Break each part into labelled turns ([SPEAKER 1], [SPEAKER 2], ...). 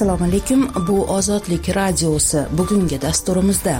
[SPEAKER 1] Assalomu alaykum. Bu Ozodlik radiosi. Bugungi dasturimizda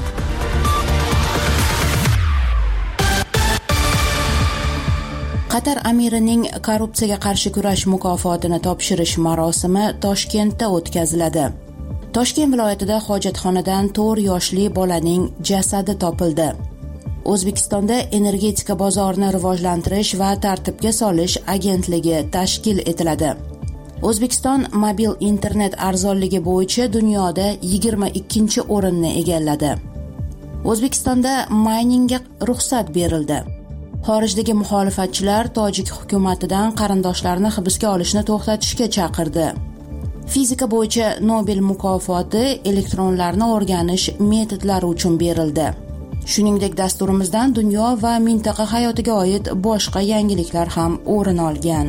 [SPEAKER 1] Qatar amirining korrupsiyaga qarshi kurash mukofotini topshirish marosimi Toshkentda o'tkaziladi. Toshkent viloyatida hojatxonadan 4 yoshli bolaning jasadi topildi. O'zbekistonda energetika bozorini rivojlantirish va tartibga solish agentligi tashkil etiladi. O'zbekiston mobil internet arzonligi bo'yicha dunyoda 22-o'rinni egalladi. O'zbekistonda mayningga ruxsat berildi. Xorijdagi muxolifatchilar tojik hukumatidan qarindoshlarini hibsga olishni to'xtatishga chaqirdi. Fizika bo'yicha Nobel mukofoti elektronlarni o'rganish metodlari uchun berildi. Shuningdek, dasturimizdan dunyo va mintaqa hayotiga oid boshqa yangiliklar ham o'rin olgan.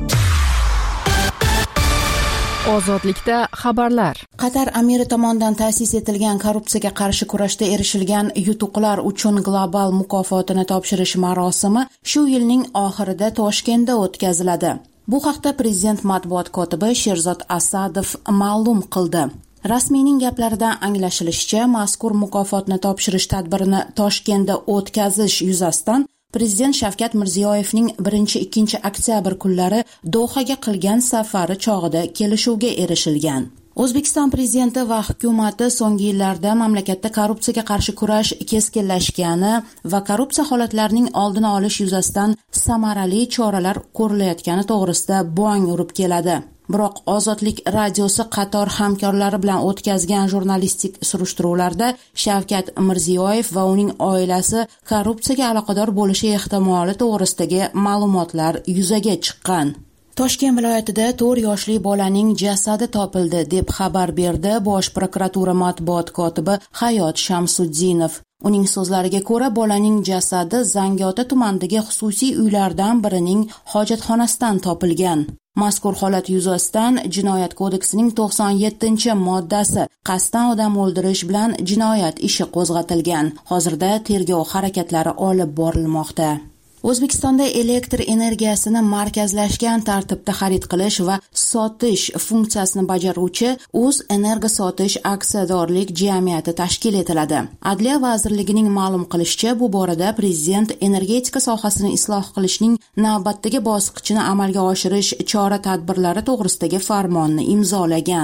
[SPEAKER 2] Ozodlikda xabarlar.
[SPEAKER 1] Qatar amiri tomonidan ta'sis etilgan korrupsiyaga qarshi kurashda erishilgan yutuqlar uchun global mukofotini topshirish marosimi shu yilning oxirida Toshkentda o'tkaziladi. Bu haqda prezident matbuot kotibi Sherzod Asadov ma'lum qildi. Rasmiyning gaplaridan anglashilishicha, mazkur mukofotni topshirish tadbirini Toshkentda o'tkazish yuzasidan Prezident Shavkat Mirziyoyevning 1-2 oktyabr kunlari Dohaga qilgan safari chog'ida kelishuvga erishilgan. O'zbekiston prezidenti va hukumati so'nggi yillarda mamlakatda korrupsiyaga qarshi kurash keskinlashgani va korrupsiya holatlarining oldini olish yuzasidan samarali choralar ko'rilayotgani to'g'risida bong urib keladi. Biroq Ozodlik radiosi qator hamkorlari bilan o'tkazgan jurnalistik surishtiruvlarda Shavkat Mirziyoyev va uning oilasi korrupsiyaga aloqador bo'lishi ehtimoli to'g'risidagi ma'lumotlar yuzaga chiqqan. Toshkent viloyatida 4 yoshli bolaning jasadi topildi deb xabar berdi Bosh prokuratura matbuot kotibi Hayot Shamsuddinov. Uning so'zlariga ko'ra, bolaning jasadi Zangiota tumanidagi xususiy uylardan birining hojatxonasidan topilgan. Mazkur holat yuzasidan Jinoyat kodeksining 97-moddasi qasddan odam o'ldirish bilan jinoyat ishi qo'zg'atilgan. Hozirda tergov harakatlari olib borilmoqda. O'zbekistonda elektr energiyasini markazlashgan tartibda xarid qilish va sotish funksiyasini bajaruvchi O'zenergosotish aksiyadorlik jamiyati tashkil etiladi. Adliya vazirligining ma'lum qilishicha, bu borada prezident energetika sohasini isloh qilishning navbatdagi bosqichini amalga oshirish chora-tadbirlari to'g'risidagi farmonni imzolagan.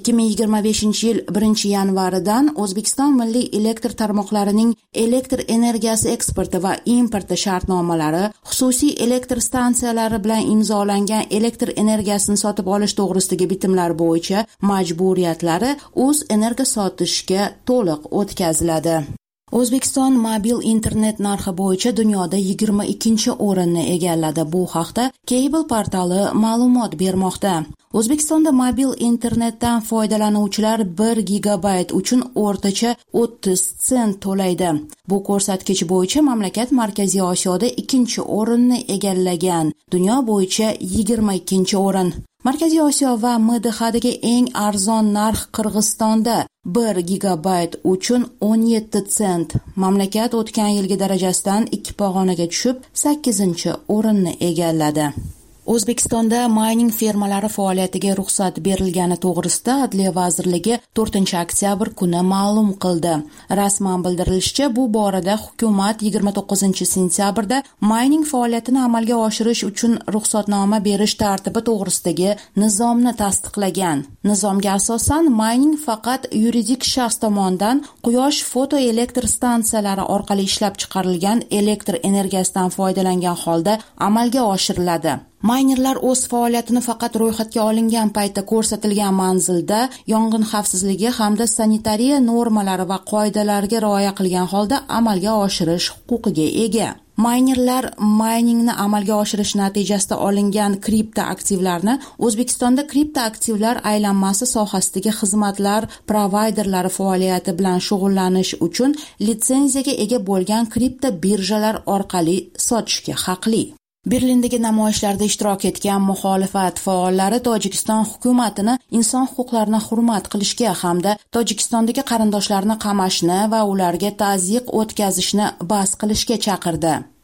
[SPEAKER 1] 2025-yil 1-yanvaridan O'zbekiston milliy elektr tarmoqlarining elektr energiyasi eksporti va importi shartnomalari xususiy elektr stansiyalari bilan imzolangan elektr energiyasini sotib olish to'g'risidagi bitimlar bo'yicha majburiyatlari O'zenergosotishga to'liq o'tkaziladi. O'zbekiston mobil internet narxi bo'yicha dunyoda 22-o'rinni egalladi. Bu haqda Cable portali ma'lumot bermoqda. O'zbekistonda mobil internetdan foydalanuvchilar 1 gigabayt uchun o'rtacha 30 sent to'laydi. Bu ko'rsatkich bo'yicha mamlakat Markaziy Osiyoda 2-o'rinni egallagan. Dunyo bo'yicha 22-o'rin. Markaziy Osiyo va MDHdagi eng arzon narx Qirg'izistonda 1 gigabayt uchun 17 sent. Mamlakat o'tgan yilgi darajasidan 2 pog'onaga tushib, 8-o'rinni egalladi. O'zbekistonda mayning fermalari faoliyatiga ruxsat berilgani to'g'risida Adliya vazirligi 4-oktyabr kuni ma'lum qildi. Rasman bildirilishicha, bu borada hukumat 29-sentyabrda mayning faoliyatini amalga oshirish uchun ruxsatnoma berish tartibi to'g'risidagi nizomni tasdiqlagan. Nizomga asosan mayning faqat yuridik shaxs tomonidan quyosh fotoelektr stansiyalari orqali ishlab chiqarilgan elektr energiyasidan foydalangan holda amalga oshiriladi. Maynerlar o'z faoliyatini faqat ro'yxatga olingan paytda ko'rsatilgan manzilda yong'in xavfsizligi hamda sanitariya normalari va qoidalariga rioya qilgan holda amalga oshirish huquqiga ega. Maynerlar mayningni amalga oshirish natijasida olingan kriptoaktivlarni O'zbekistonda kriptoaktivlar aylanmasi sohasidagi xizmatlar provayderlari faoliyati bilan shug'ullanish uchun litsenziyaga ega bo'lgan kripto birjalar orqali sotishga haqli. Berlindagi namoyishlarda ishtirok etgan muxolifat faollari Tojikiston hukumatini inson huquqlarini hurmat qilishga hamda Tojikistondagi qarindoshlarini qamashni va ularga tazyiq o'tkazishni bas qilishga chaqirdi.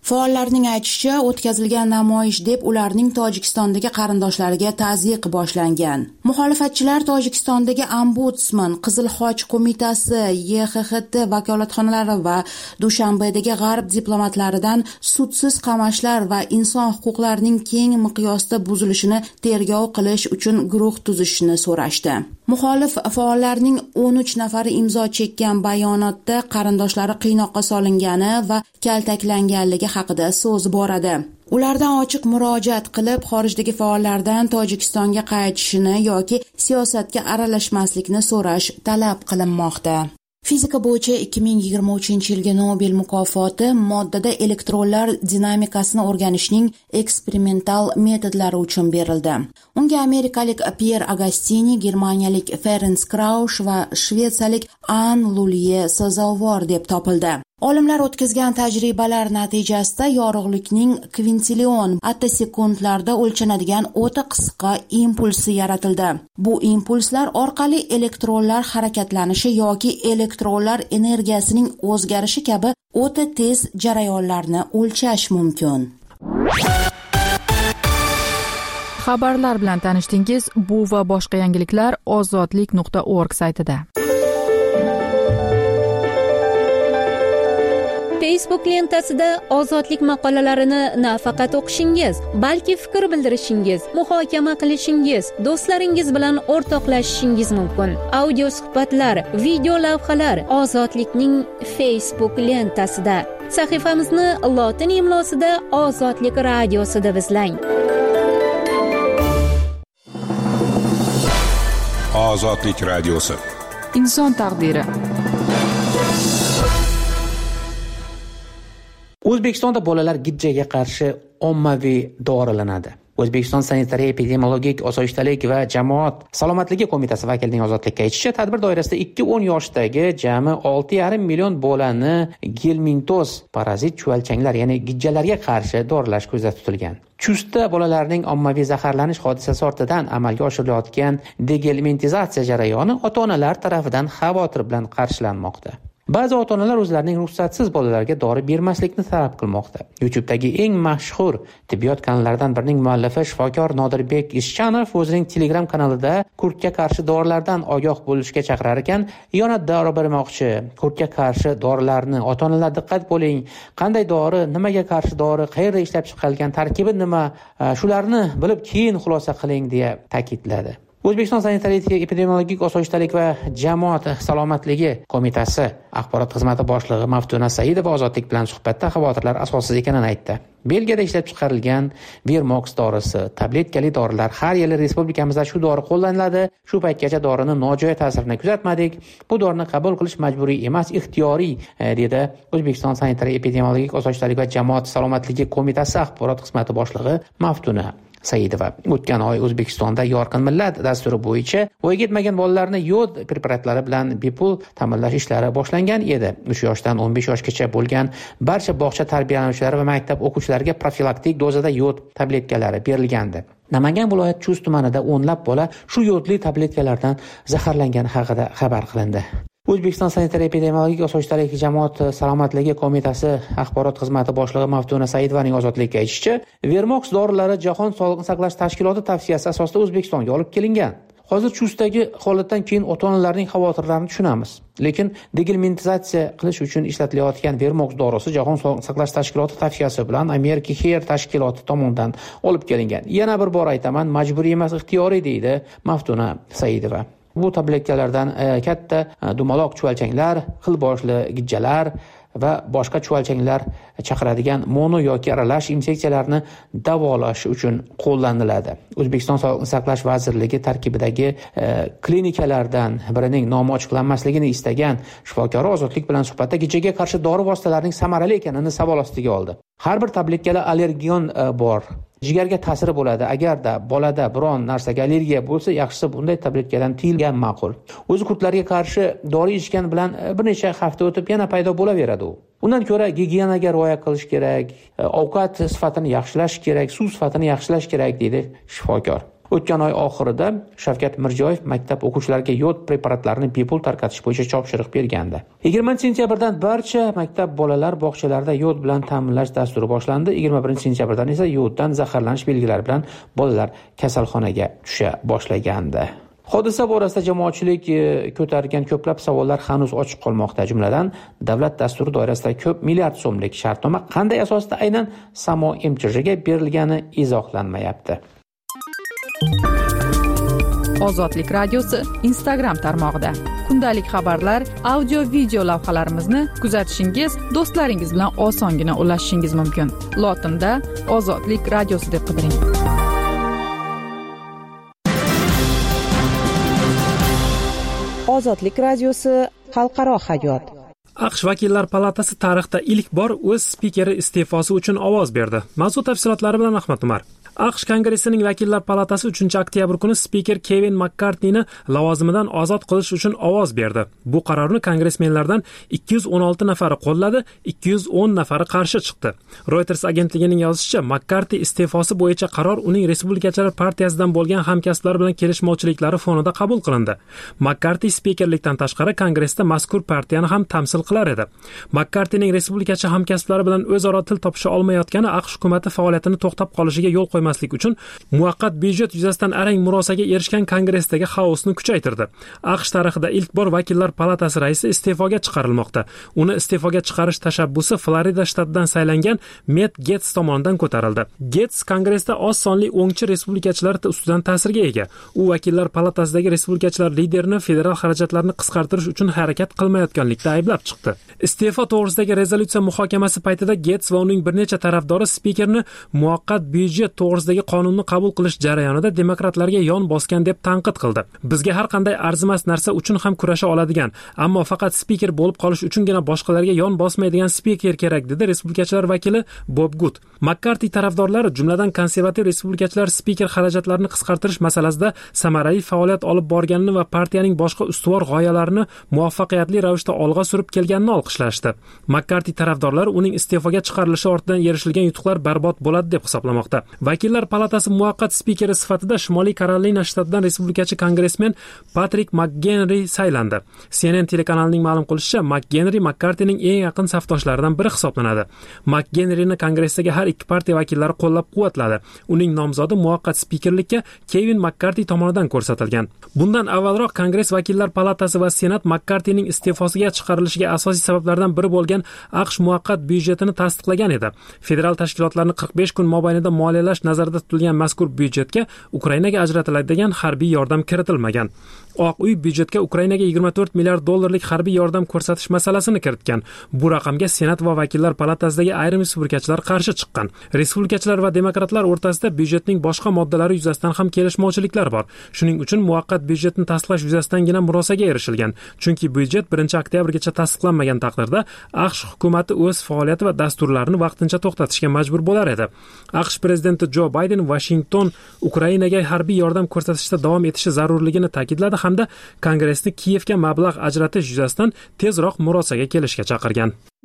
[SPEAKER 1] Faollarning aytishicha, o'tkazilgan namoyish deb ularning Tojikistondagi qarindoshlariga tazyiq boshlangan. Muxolifatchilar Tojikistondagi Ombudsman, Qizil Xoch qo'mitasi, YXHT vakolatxonalari va Dushanbedagi G'arb diplomatlaridan sudsiz qamashlar va inson huquqlarining keng miqyosda buzilishini tergov qilish uchun guruh tuzishni so'rashdi. Muxolif faollarning 13 nafari imzo chekkan bayonotda qarindoshlari qiynoqqa solingani va kaltaklanganligi haqida so'z boradi. Ulardan ochiq murojaat qilib, xorijdagi faollardan Tojikistonga qaytishini yoki siyosatga aralashmaslikni so'rash talab qilinmoqda. Fizika bo'yicha 2023-yilgi Nobel mukofoti moddada elektronlar dinamikasini o'rganishning eksperimental metodlari uchun berildi. Unga amerikalik Pierre Agostini, germaniyalik Ferenc Kraush va shvetsiyalik Anne Lulye sazovor deb topildi. Olimlar o'tkazgan tajribalar natijasida yorug'likning kvintillion attosekundlarda o'lchanadigan o'ta qisqa impulsi yaratildi. Bu impulslar orqali elektronlar harakatlanishi yoki elektronlar energiyasining o'zgarishi kabi o'ta tez jarayonlarni o'lchash mumkin.
[SPEAKER 2] Xabarlar bilan tanishdingiz. Bu va boshqa yangiliklar ozodlik.org saytida.
[SPEAKER 3] Facebook lentasida ozodlik maqolalarini nafaqat o'qishingiz, balki fikr bildirishingiz, muhokama qilishingiz, do'stlaringiz bilan o'rtoqlashishingiz mumkin. Audio suhbatlar, video lavhalar ozodlikning Facebook lentasida. Sahifamizni lotin imlosida Ozodlik radiosi deb izlang.
[SPEAKER 4] Ozodlik radiosi.
[SPEAKER 2] Inson taqdiri.
[SPEAKER 5] O'zbekistonda bolalar gijjaga qarshi ommaviy dorilanadi. O'zbekiston Sanitariya-epidemiologik osoyishtalik va jamoat salomatligi qo'mitasi vakilining Ozodlikka aytishicha, tadbir doirasida 2-10 yoshdagi jami 6,5 million bolani gelmintoz parazit chuvalchanglar, ya'ni gijjalarga qarshi doralash ko'zda tutilgan. Chustda bolalarning ommaviy zaharlanish hodisasi ortidan amalga oshirilayotgan degelmintizatsiya jarayoni ota-onalar tarafidan xavotir bilan qarshilanmoqda. Ba'zi ota-onalar o'zlarining ruxsatsiz bolalarga dori bermaslikni talab qilmoqda. YouTube'dagi eng mashhur tibbiyot kanallaridan birining muallifi shifokor Nodirbek Ishchanov o'zining Telegram kanalida kurtga qarshi dorilardan ogoh bo'lishga chaqirar ekan, yana dori bermoqchi. Kurtga qarshi dorilarni ota-onalar diqqat bo'ling. Qanday dori, nimaga qarshi dori, qayerda ishlab chiqarilgan, tarkibi nima, shularni bilib keyin xulosa qiling deya ta'kidladi. O'zbekiston Sanitariya-epidemiologik osoyishtalik va jamoat salomatligi qo'mitasi axborot xizmati boshlig'i Maftuna Saidova Ozodlik bilan suhbatda xavotirlar asossiz ekanini aytdi. Belgiyada ishlab chiqarilgan Vermox dorisi, tabletkali dorilar har yili respublikamizda shu dori qo'llaniladi. Shu paytgacha dorining nojo'ya ta'sirini kuzatmadik. Bu dorini qabul qilish majburiy emas, ixtiyoriy, dedi O'zbekiston Sanitariya-epidemiologik osoyishtalik va jamoat salomatligi qo'mitasi axborot xizmati boshlig'i Maftuna Saidova. O'tgan oy O'zbekistonda Yorqin millat dasturi bo'yicha voyaga yetmagan bolalarni yod preparatlari bilan bepul ta'minlash ishlari boshlangan edi. 3 yoshdan 15 yoshgacha bo'lgan barcha bog'cha tarbiyalanuvchilari va maktab o'quvchilariga profilaktik dozada yod tabletkalari berilgandi. Namangan viloyat Chust tumanida o'nlab bola shu yodli tabletkalardan zaharlangani haqida xabar qilindi. O'zbekiston Sanitariya-epidemiologik osoyishtalik jamoat salomatligi qo'mitasi axborot xizmati boshlig'i Maftuna Saidovaning Ozodlikka aytishicha, Vermox dorilari Jahon Sog'liqni saqlash tashkiloti tavsiyasi asosida O'zbekistonga olib kelingan. Hozir Chustdagi holatdan keyin ota-onalarning xavotirlarini tushunamiz. Lekin degelmintizatsiya qilish uchun ishlatilayotgan Vermox dorisi Jahon Sog'liqni saqlash tashkiloti tavsiyasi bilan Amerika Care tashkiloti tomonidan olib kelingan. Yana bir bor aytaman, majburiy emas, ixtiyoriy, deydi Maftuna Saidova. Bu tabletkalardan katta dumaloq chuvalchanglar, xil boshli gijjalar va boshqa chuvalchanglar chaqiradigan mono yoki aralash infeksiyalarni davolash uchun qo'llaniladi. O'zbekiston Sog'liqni saqlash vazirligi tarkibidagi klinikalardan birining nomi ochiqlanmasligini istagan shifokor Ozodlik bilan suhbatda gijjaga qarshi dori vositalarining samarali ekanini savol ostiga oldi. Har bir tabletkada allergion bor. Jigarga ta'siri bo'ladi. Agarda bolada biron narsaga allergiya bo'lsa, yaxshisi bunday tabletkadan tiyilgan ma'qul. O'zi kurtlarga qarshi dori ichgan bilan bir necha hafta o'tib yana paydo bo'laveradi u. Undan ko'ra gigiyenaga rioya qilish kerak, ovqat sifatini yaxshilash kerak, suv sifatini yaxshilash kerak, deydi shifokor. O'tgan oy oxirida Shavkat Mirziyoyev maktab o'quvchilariga yod preparatlarini bepul tarqatish bo'yicha topshiriq bergandi. 20-sentyabrdan barcha maktab bolalar bog'chalarida yod bilan ta'minlash dasturi boshlandi. 21-sentyabrdan esa yoddan zaharlanish belgilari bilan bolalar kasalxonaga tusha boshlagandi. Hodisa borasida jamoatchilik ko'targan ko'plab savollar hanuz ochiq qolmoqda. Jumladan, davlat dasturi doirasida ko'p milliard so'mlik shartnoma qanday asosda aynan Samo MChJga berilgani izohlanmayapti.
[SPEAKER 2] Ozodlik radiosi Instagram tarmog'ida kundalik xabarlar, audio-video lavhalarimizni kuzatishingiz, do'stlaringiz bilan osongina ulashishingiz mumkin. Lotinda Ozodlik radiosi deb qidiring.
[SPEAKER 6] Ozodlik radiosi xalqaro hayot.
[SPEAKER 7] AQSh vakillar palatasi tarixda ilk bor o'z spikeri iste'fosi uchun ovoz berdi. Mavzu tafsilotlari bilan Ahmad Umar. AQSh Kongressining vakillar palatasi 3-oktyabr kuni spiker Kevin Makkartnini lavozimidan ozod qilish uchun ovoz berdi. Bu qarorni kongressmenlardan 216 nafari qo'lladi, 210 nafari qarshi chiqdi. Reuters agentligining yozishicha, Makkarti iste'fosi bo'yicha qaror uning Respublikachilar partiyasidan bo'lgan hamkasblari bilan kelishmovchiliklari fonida qabul qilindi. Makkarti spikerlikdan tashqari kongressda mazkur partiyani ham tamsil qilar edi. Makkartining Respublikachi hamkasblari bilan o'zaro til topisha olmayotgani AQSh hukumati faoliyatini to'xtab qolishiga yo'l qo'ymaslik uchun muvaqqat byudjet yuzasidan arang murosaga erishgan kongressdagi xaosni kuchaytirdi. AQSh tarixida ilk bor vakillar palatasi raisi iste'foga chiqarilmoqda. Uni iste'foga chiqarish tashabbusi Florida shtatidan saylangan Matt Gaetz tomonidan ko'tarildi. Gaetz kongressda oz sonli o'ngchi respublikachilar ustidan ta'sirga ega. U vakillar palatasidagi respublikachilar liderini federal xarajatlarni qisqartirish uchun harakat qilmayotganlikda ayblab chiqdi. Iste'fo to'g'risidagi rezolyutsiya muhokamasi paytida Gaetz va uning bir necha tarafdori spikerni muvaqqat byudjet to'g'risidagi qonunni qabul qilish jarayonida demokratlarga yon bosgan deb tanqid qildi. Bizga har qanday arzimas narsa uchun ham kurasha oladigan, ammo faqat spiker bo'lib qolish uchungina boshqalarga yon bosmaydigan spiker kerak, dedi respublikachilar vakili Bob Good. Makkarti tarafdorlari, jumladan konservativ respublikachilar spiker xarajatlarini qisqartirish masalasida samarali faoliyat olib borganini va partiyaning boshqa ustuvor g'oyalarini muvaffaqiyatli ravishda olg'a surib kelganini olqishlashdi. Makkarti tarafdorlari uning iste'foga chiqarilishi ortidan erishilgan yutuqlar barbod bo'ladi deb hisoblamoqda. Vakillar palatasi muvaqqat spikeri sifatida Shimoliy Karolina shtatidan respublikachi kongressmen Patrik McGenry saylandi. CNN telekanalining ma'lum qilishicha, McGenry Makkartining eng yaqin safdoshlaridan biri hisoblanadi. McGenryni kongressdagi har ikki partiya vakillari qo'llab-quvvatladi. Uning nomzodi muvaqqat spikerlikka Kevin Makkarti tomonidan ko'rsatilgan. Bundan avvalroq Kongress vakillar palatasi va Senat Makkartining iste'fosiga chiqarilishiga asosiy sabablardan biri bo'lgan AQSh muvaqqat byudjetini tasdiqlagan edi. Federal tashkilotlarni 45 kun mobaynida moliyalash nazarda tutilgan mazkur byudjetga Ukrainaga ajratiladigan harbiy yordam kiritilmagan. Oq uy byudjetga Ukrainaga 24 milliard dollarlik harbiy yordam ko'rsatish masalasini kiritgan. Bu raqamga Senat va vakillar palatasidagi ayrim respublikachilar qarshi chiqqan. Respublikachilar va demokratlar o'rtasida byudjetning boshqa moddalari yuzasidan ham kelishmovchiliklar bor. Shuning uchun muvaqqat byudjetni tasdiqlash yuzasidan murosaga erishilgan. Chunki byudjet 1-oktyabrgacha tasdiqlanmagan taqdirda AQSh hukumati o'z faoliyati va dasturlarini vaqtincha to'xtatishga majbur bo'lar edi. AQSh prezidenti Jo Bayden Washington Ukrainaga harbiy yordam ko'rsatishda davom etishi zarurligini ta'kidladi hamda Kongressni Kiyevga mablag' ajratish yuzasidan tezroq murosaga kelishga chaqirgan.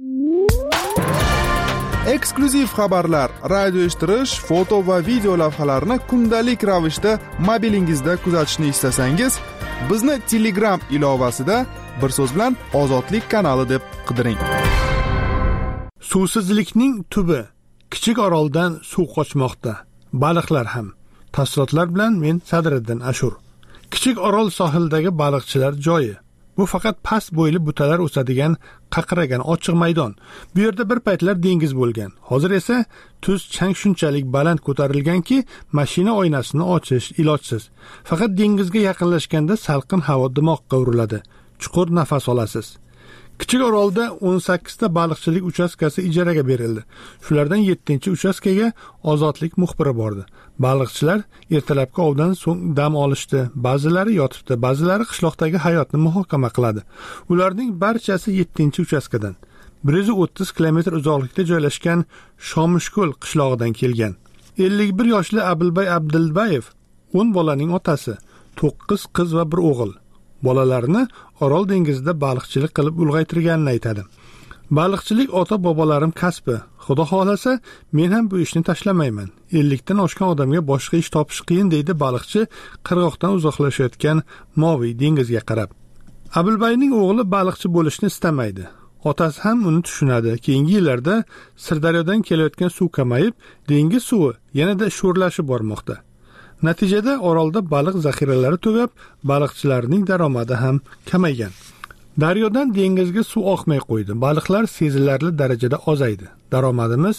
[SPEAKER 8] Eksklyuziv xabarlar, radio eshittirish, foto va video lavhalarni kundalik ravishda mobilingizda kuzatishni istasangiz, bizni Telegram ilovasida bir so'z bilan Ozodlik kanali deb qidiring.
[SPEAKER 9] Suvsizlikning tubi. Kichik oroldan suv qochmoqda. Baliqlar ham. Tafsilotlar bilan men Sadriddin Ashur. Kichik orol sohildagi baliqchilar joyi. Bu faqat past bo'yli butalar o'sadigan qaqiragan ochiq maydon. Bu yerda bir paytlar dengiz bo'lgan. Hozir esa tuz chang shunchalik baland ko'tarilganki, mashina oynasini ochish ilojsiz. Faqat dengizga yaqinlashganda salqin havo dimoqqa uriladi. Chuqur nafas olasiz. Kichik orolda 18 ta baliqchilik uchastkasi ijaraga berildi. Shulardan 7-uchastkaga ozodlik muxbiri bordi. Baliqchilar ertalabki ovdan so'ng dam olishdi. Ba'zilari yotibdi, ba'zilari qishloqdagi hayotni muhokama qiladi. Ularning barchasi 7-uchastkadan 130 kilometr uzoqlikda joylashgan Shomishko'l qishlog'idan kelgan. 51 yoshli Abilbay Abdulbayev 10 bolaning otasi, 9 qiz va 1 o'g'il. Bolalarini Orol dengizida baliqchilik qilib ulg'aytirganini aytadi. Baliqchilik ota-bobolarim kasbi. Xudo xolasa, men ham bu ishni tashlamayman. 50 dan oshgan odamga boshqa ish topish qiyin, deydi baliqchi qirg'oqdan uzoqlashayotgan Moviy dengizga qarab. Abilbayning o'g'li baliqchi bo'lishni istamaydi. Otasi ham uni tushunadi. Keyingi yillarda Sirdaryodan kelayotgan suv kamayib, dengiz suvi yanada sho'rlashib bormoqda. Natijada orolda baliq zaxiralari tugab, baliqchilarning daromadi ham kamaygan. Daryodan dengizga suv oqmay qo'ydi. Baliqlar sezilarli darajada ozaydi. Daromadimiz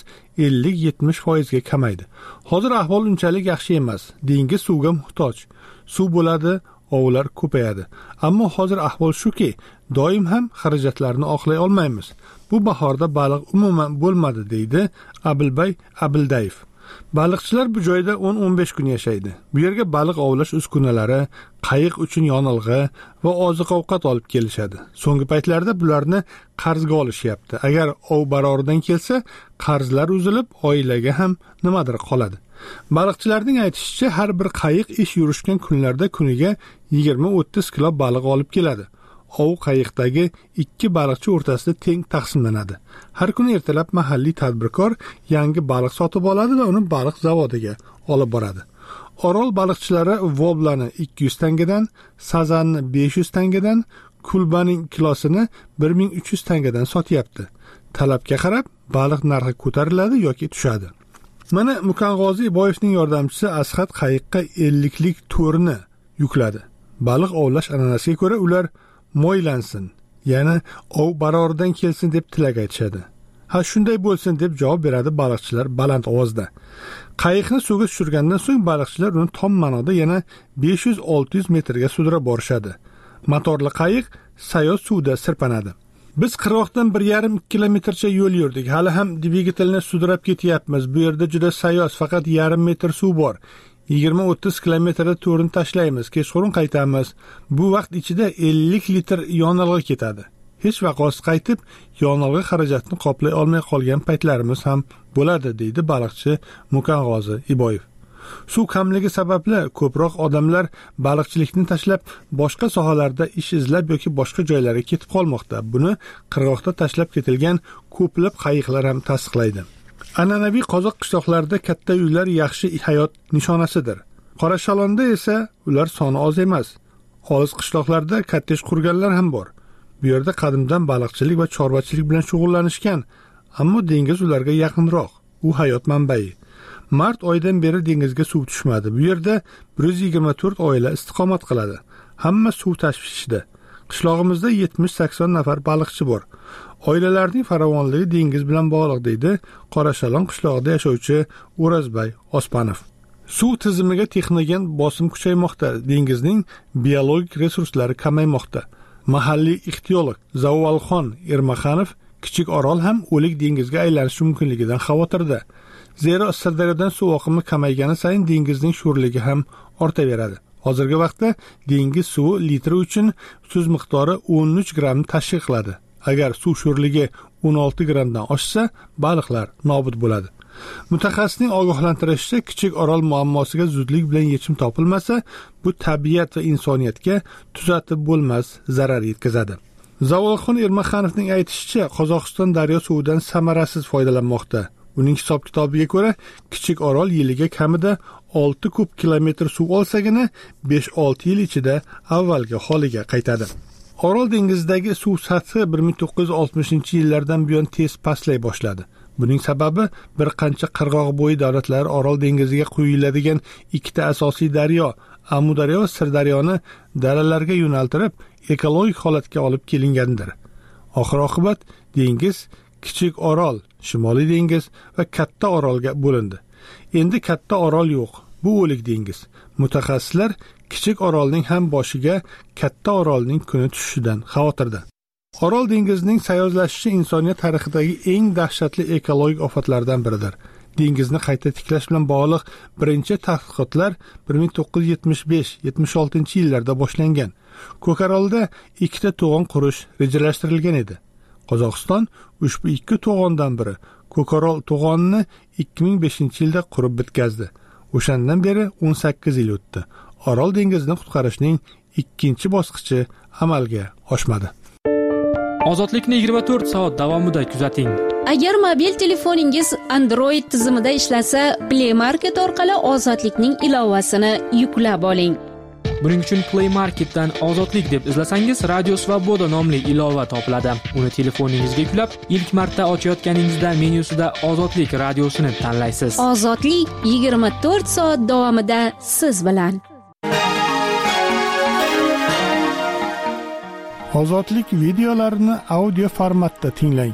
[SPEAKER 9] 50-70% ga kamaydi. Hozir ahvol unchalik yaxshi emas. Dengiz suvga muhtoj. Suv bo'ladi, ovlar ko'payadi. Ammo hozir ahvol shuki, doim ham xarajatlarni oqlay olmaymiz. Bu bahorda baliq umuman bo'lmadi, deydi Abilbay Abildayev. Baliqchilar bu joyda 10-15 kun yashaydi. Bu yerga baliq ovlash uskunalari, qayiq uchun yonilg'i va oziq-ovqat olib kelishadi. So'nggi paytlarda bularni qarzga olishyapti. Agar ov baroridan kelsa, qarzlar uzilib, oilaga ham nimadir qoladi. Baliqchilarning aytishicha, har bir qayiq ish yurishgan kunlarda kuniga 20-30 kilo baliq olib keladi. Ov qayiqdagi 2 baliqchi o'rtasida teng taqsimlanadi. Har kuni ertalab mahalliy tadbirkor yangi baliq sotib oladi va uni baliq zavodiga olib boradi. Orol baliqchilari voblani 200 tangadan, sazanni 500 tangadan, kulbaning kilosini 1300 tangadan sotyapti. Talabga qarab baliq narxi ko'tariladi yoki tushadi. Mana Mukangozi Iboyevning yordamchisi Asqat qayiqqa 50 lik to'rni yukladi. Baliq ovlash an'anasiga ko'ra ular mo'ylansin, ya'ni ov baroridan kelsin deb tilak aytishadi. Ha, shunday bo'lsin deb javob beradi baliqchilar baland ovozda. Qayiqni suvga tushirgandan so'ng baliqchilar uni tom ma'noda yana 500-600 metrga sudrab borishadi. Motorli qayiq sayoz suvda sirpanadi. Biz qirg'oqdan 1,5 kilometrcha yo'l yurdik. Hali ham dvigatelni sudrab ketyapmiz. Bu yerda juda sayoz, faqat 0,5 metr suv bor. 20-30 kilometrda to'rini tashlaymiz, kechqurun qaytamiz. Bu vaqt ichida 50 litr yonilg'i ketadi. Hech vaqosiz qaytib, yonilg'i xarajatini qoplay olmay qolgan paytlarimiz ham bo'ladi, deydi baliqchi Mukangozi Iboyev. Suv kamligi sababli ko'proq odamlar baliqchilikni tashlab boshqa sohalarda ish izlab yoki boshqa joylarga ketib qolmoqda. Buni qirg'oqda tashlab ketilgan ko'plab qayiqlar ham tasdiqlaydi. An'anaviy qozoq qishloqlarida katta uylar yaxshi hayot nishonasidir. Qorashalonda esa ular soni oz emas. Olis qishloqlarda kottej qurganlar ham bor. Bu yerda qadimdan baliqchilik va chorvachilik bilan shug'ullanishgan, ammo dengiz ularga yaqinroq. U hayot manbai. Mart oyidan beri dengizga suv tushmadi. Bu yerda 124 oila istiqomat qiladi. Hamma suv tashvishida. Qishlog'imizda 70-80 nafar baliqchi bor. Oilalarning farovonligi dengiz bilan bog'liq, deydi Qorashalon qishlog'ida yashovchi O'razbay Ospanov. Suv tizimiga texnogen bosim kuchaymoqda, dengizning biologik resurslari kamaymoqda. Mahalliy ixtiyolog Zavalxon Ermaxanov Kichik Orol ham o'lik dengizga aylanishi mumkinligidan xavotirda. Zero Sirdaryodan suv oqimi kamaygani sayin dengizning sho'rligi ham ortaveradi. Hozirgi vaqtda dengiz suvi litri uchun tuz miqdori 13 gramm tashkil qiladi. Agar suv sho'rligi 16 grammdan oshsa, baliqlar nobud bo'ladi. Mutaxassisning ogohlantirishicha, Kichik Orol muammosiga zudlik bilan yechim topilmasa, bu tabiat va insoniyatga tuzatib bo'lmas zarar yetkazadi. Zavolxon Ermaxanovning aytishicha, Qozog'iston daryo suvidan samarasiz foydalanmoqda. Uning hisob-kitobiga ko'ra, Kichik Orol yiliga kamida 6 kub kilometr suv olsagina 5-6 yil ichida avvalgi holiga qaytadi. Orol dengizidagi suv sathi 1960-yillardan buyon tez pastlay boshladi. Buning sababi bir qancha qirg'oq bo'yi davlatlari Orol dengiziga quyiladigan ikkita asosiy daryo, Amudaryo va Sirdaryoni daralarga yo'naltirib, ekologik holatga olib kelingandir. Oxir-oqibat dengiz Kichik Orol, Shimoliy dengiz va Katta Orolga bo'lindi. Endi Katta Orol yo'q. Bu o'lik dengiz. Mutaxassislar Kichik Orolning ham boshiga Katta Orolning kuni tushishidan xavotirda. Orol dengizining sayozlashishi insoniyat tarixidagi eng dahshatli ekologik ofatlardan biridir. Dengizni qayta tiklash bilan bog'liq birinchi tadqiqotlar 1975-76-yillarda boshlangan. Ko'karolda 2 to'g'on qurish rejalashtirilgan edi. Qozog'iston ushbu 2 to'g'ondan biri Ko'karol to'g'onini 2005-yilda qurib bitkazdi. O'shandan beri 18 yil o'tdi. Orol dengizini qutqarishning ikkinchi bosqichi amalga oshmadi.
[SPEAKER 7] Ozodlikni 24 soat davomida kuzating.
[SPEAKER 3] Agar mobil telefoningiz Android tizimida ishlasa, Play Market orqali Ozodlikning ilovasini yuklab oling.
[SPEAKER 7] Buning uchun Play Marketdan Ozodlik deb izlasangiz, Radio Svoboda nomli ilova topiladi. Uni telefoningizga yuklab, ilk marta ochayotganingizda menyusida Ozodlik radiosini tanlaysiz.
[SPEAKER 3] Ozodlik 24 soat davomida siz bilan.
[SPEAKER 9] Ozodlik videolarini audio formatda tinglang.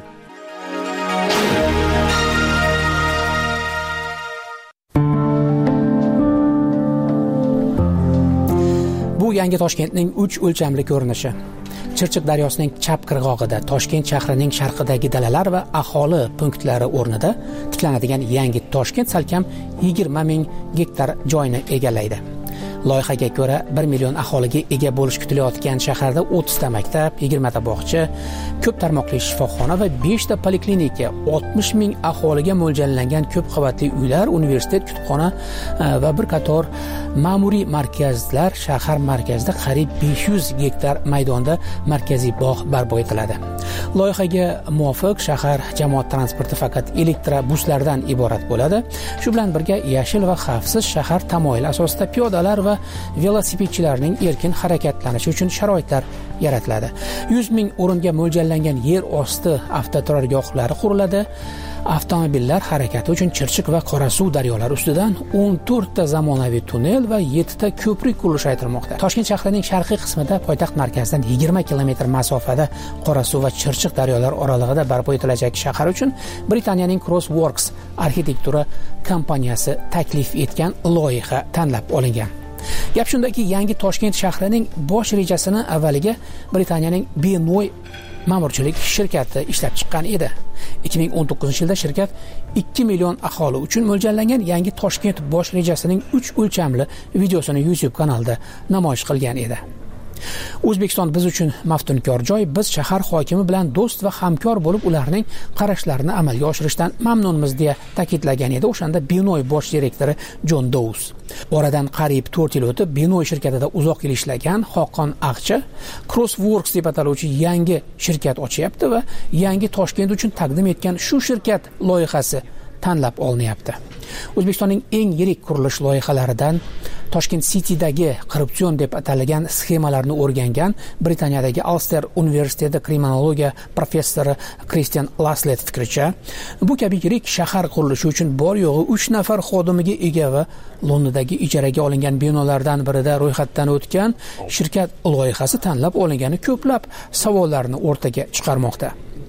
[SPEAKER 5] Bu yangi Toshkentning 3 o'lchamli ko'rinishi. Chirchiq daryosining chap qirg'og'ida, Toshkent shahrining sharqidagi dalalar va aholi punktlari o'rnida tiklanadigan yangi Toshkent salkam 20 ming gektar joyni egallaydi. Loyihaga ko'ra 1 million aholiga ega bo'lish kutilayotgan shaharda 30 ta maktab, 20 ta bog'cha, ko'p tarmoqli shifoxona va 5 ta poliklinika, 60 ming aholiga mo'ljallangan ko'p qavatli uylar, universitet, kutubxona va bir qator ma'muriy markazlar, shahar markazida qariyb 500 gektar maydonda markaziy bog' barpo etiladi. Loyihaga muvofiq shahar jamoat transporti faqat elektrobuslardan iborat bo'ladi. Shu bilan birga yashil va xavfsiz shahar tamoyili asosida piyodalar va velosipedchilarning erkin harakatlanishi uchun sharoitlar yaratiladi. 100 ming o'ringa mo'ljallangan yer osti avtoturargohlari quriladi. Avtomobillar harakati uchun Chirchiq va Qorasuv daryolari ustidan 14 ta zamonaviy tunnel va 7 ta ko'prik qurilishi aytilmoqda. Toshkent shahrining sharqiy qismida poytaxt markazidan 20 kilometr masofada Qorasuv va Chirchiq daryolari oralig'ida barpo etilajak shahar uchun Britaniyaning Crossworks arxitektura kompaniyasi taklif etgan loyiha tanlab olingan. Gap shundaki, yangi Toshkent shahrining bosh rejasini avvaliga Britaniyaning Benoy ma'murchilik shirkati ishlab chiqqan edi. 2019-yilda shirkat 2 million aholi uchun mo'ljallangan yangi Toshkent bosh rejasining 3 o'lchamli videosini YouTube kanalida namoyish qilgan edi. O'zbekiston biz uchun maftunkor joy. Biz shahar hokimi bilan do'st va hamkor bo'lib, ularning qarashlarini amalga oshirishdan mamnunmiz deya ta'kidlagan edi o'shanda Benoy bosh direktori Jon Dous. Oradan qariyb 4 yil o'tib, Benoy shirkatida uzoq yil ishlagan Xoqon Aqchi Crossworks deb ataluvchi yangi shirkat ochyapti va yangi Toshkent uchun taqdim etgan shu shirkat loyihasi tanlab olinyapti. O'zbekistonning eng yirik qurilish loyihalaridan Toshkent City'dagi korrupsion deb atalgan sxemalarni o'rgangan Britaniyadagi Ulster universiteti kriminologiya professori Christian Laslet fikricha, bu kabi yirik shahar qurilishi uchun bor yo'g'i 3 nafar xodimiga ega va Londondagi ijaraga olingan binolardan birida ro'yxatdan o'tgan shirkat loyihasi tanlab olingani ko'plab savollarni o'rtaga chiqarmoqda.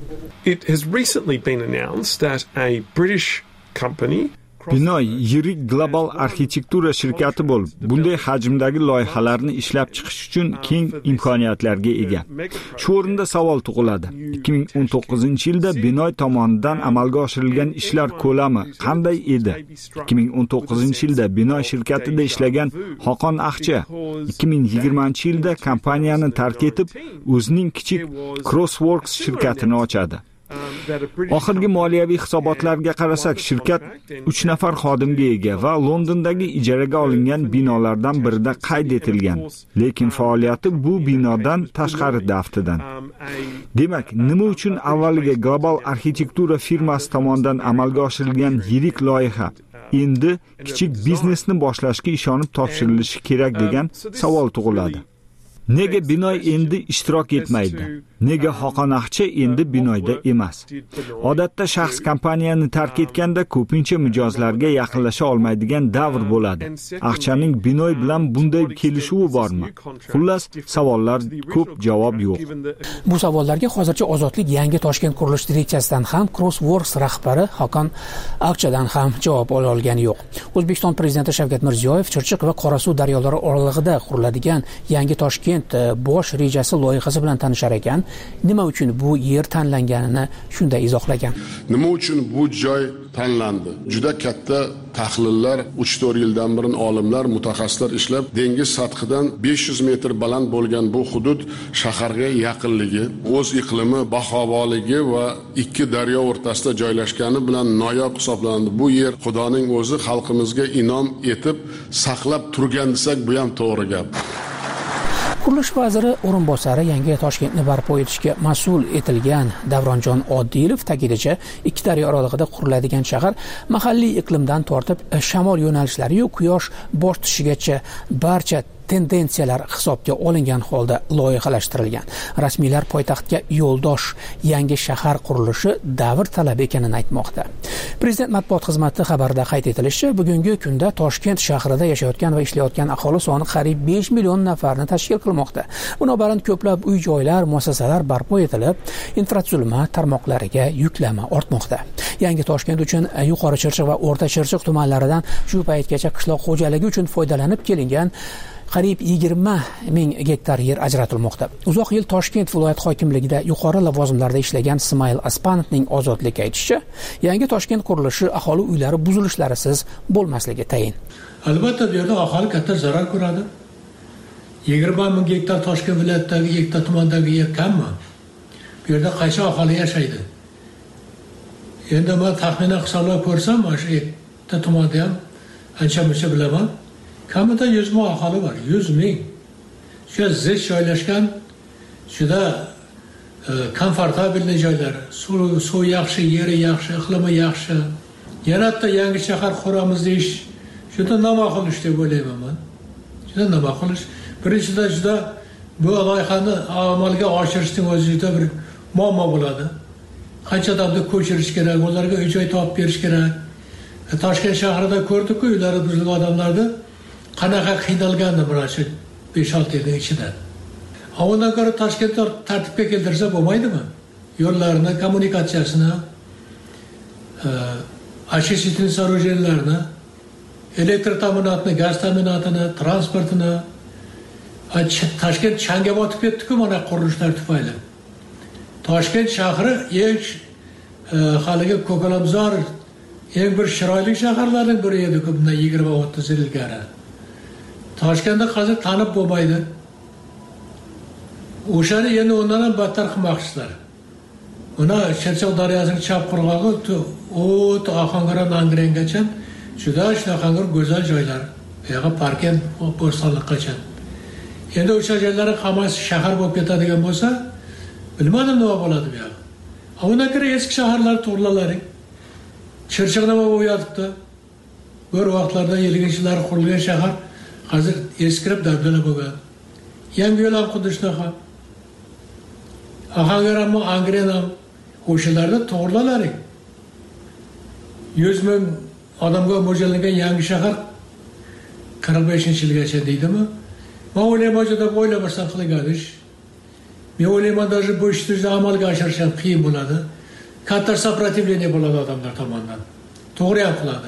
[SPEAKER 10] It has recently been announced that a British company
[SPEAKER 11] Binoy yirik global arxitektura shirkati bo'lib, bunday hajmdagi loyihalarni ishlab chiqish uchun keng imkoniyatlarga ega. Shu o'rinda savol tug'iladi. 2019-yilda Binoy tomonidan amalga oshirilgan ishlar ko'lami qanday edi? 2019-yilda Binoy shirkatida ishlagan Xoqon Aqchi 2020-yilda kompaniyani tark etib, o'zining kichik Crossworks shirkatini ochadi. Oxirgi moliyaviy hisobotlarga qarasak, shirkat 3 nafar xodimga ega va Londondagi ijaraga olingan binolardan birida qayd etilgan. Lekin faoliyati bu binodan tashqarida aftidan. Demak, nima uchun avvaliga global arxitektura firmasi tomonidan amalga oshirilgan yirik loyiha endi kichik biznesni boshlashga ishonib topshirilishi kerak degan savol tug'iladi. Nega Binoy endi ishtirok etmaydi? Nega Xoqon Aqchi endi Binoyda emas? Odatda shaxs kompaniyani tark etganda ko'pincha mijozlarga yaqinlasha olmaydigan davr bo'ladi. Aqchaning Binoy bilan bunday kelishuvi bormi? Xullas, savollar ko'p, javob yo'q.
[SPEAKER 5] Bu savollarga hozircha Ozodlik yangi Toshkent qurilish direksiyasidan ham, Crossworks rahbari Xoqon Aqchadan ham javob ola olgani yo'q. O'zbekiston prezidenti Shavkat Mirziyoyev Chirchiq va Qorasuv daryolari oralig'ida quriladigan yangi Toshkent bosh rejasi loyihasi bilan tanishar ekan. Nima uchun bu yer tanlanganini shunday izohlagan.
[SPEAKER 12] Nima uchun bu joy tanlandi? Juda katta tahlillar 3-4 yildan beri olimlar, mutaxassislar ishlab, dengiz sathidan 500 metr baland bo'lgan bu hudud shaharga yaqinligi, o'z iqlimi, bahovoligi va ikki daryo o'rtasida joylashgani bilan noyob hisoblanadi. Bu yer Xudoning o'zi xalqimizga inom etib saqlab turgan desak, bu ham to'g'ri gap.
[SPEAKER 5] Qurilish vaziri o'rinbosari yangi Toshkentni barpo etishga mas'ul etilgan Davronjon Odilov ta'kidlashicha, ikki daryo oralig'ida quriladigan shahar mahalliy iqlimdan tortib shamol yo'nalishlari yu quyosh botishigacha barcha tendensiyalar hisobga olingan holda loyihalashtirilgan. Rasmiylar poytaxtga yo'ldosh yangi shahar qurilishi davr talabi ekanini aytmoqda. Prezident matbuot xizmati xabarida qayd etilishicha, bugungi kunda Toshkent shahrida yashayotgan va ishlayotgan aholi soni qariyb 5 million nafarni tashkil qilmoqda. Binobarin ko'plab uy-joylar, muassasalar barpo etilib, infratuzilma tarmoqlariga yuklama ortmoqda. Yangi Toshkent uchun Yuqori Chirchiq va O'rta Chirchiq tumanlaridan shu paytgacha qishloq xo'jaligi uchun foydalanib kelingan qariyb 20 ming gektar yer ajratilmoqda. Uzoq yil Toshkent viloyat hokimligida yuqori lavozimlarda ishlagan Ismoil Aspanovning Ozodlik aytishicha, yangi Toshkent qurilishi aholi uylari buzilishlarisiz bo'lmasligi tayin.
[SPEAKER 13] Albatta, bu yerda aholi katta zarar ko'radi. 20 ming gektar Toshkent viloyatidagi ikkita tumandagi yer kammi? Bu yerda qancha aholi yashaydi? Endi men taxminan hisoblab ko'rsam, mana shu ikkita tumanda ham ancha-muncha bilaman. Kamida 100 ming aholi bor, 100 ming. Shu zich joylashgan, juda komfortabilniy joylar. Suv yaxshi, yeri yaxshi, iqlimi yaxshi. Yana yangi shahar quramiz deyish juda nomaqul ish deb o'ylayman men. Juda nomaqul ish. Birinchidan juda bu loyihani amalga oshirishning o'zi juda bir muammo bo'ladi. Qancha odamni ko'chirish kerak, ularga uy-joy topib berish kerak. Toshkent shahrida ko'rdik-ku, uylari buzilgan odamlarni qanaqa qiynalgandi mana shu 5-6 yilning ichida. Undan ko'ra Toshkentni tartibga keltirsa bo'lmaydimi? Yo'llarni, kommunikatsiyasini, очистительный сооруженияларni, elektr ta'minotini, gaz ta'minotini, transportini, Toshkent changga botib ketdi-ku mana qurilishlar tufayli. Toshkent shahri eng haligi ko'kalamzor, eng bir chiroyli shaharlarning biri edi-ku bundan 20-30 yil ilgari. Toshkentda hozir tanib bo'lmaydi. O'shani endi undan ham battar qilmoqchilar. Uni Chirchiq daryosining chap qirg'og'i to Ohangaron Angrengacha juda shunaqa go'zal joylar. Bu yerga parkent bo'stonliqqacha. Endi o'sha joylarning hammasi shahar bo'lib ketadigan bo'lsa, bilmadim nima bo'ladi bu yerga. Undan ko'ra eski shaharlar to'g'rilaring. Chirchiq nima bo'lyapti? Bir vaqtlarda 70-yillar qurilgan shahar hozir eskirib dabdala bo'lgan. Yangi yo'l ham xuddi shunaqa. Ohangaron ham, Angren ham o'shalarda to'g'rilalaring. 100 ming odamga mo'ljallangan yangi shahar 45-yilgacha deydimi? Men o'ylayman, juda o'ylamasdan qilingan ish. Men o'ylayman, даже bu ishni amalga oshirish ham qiyin bo'ladi. Katta сопротивление bo'ladi odamlar tomonidan. To'g'ri ham qiladi.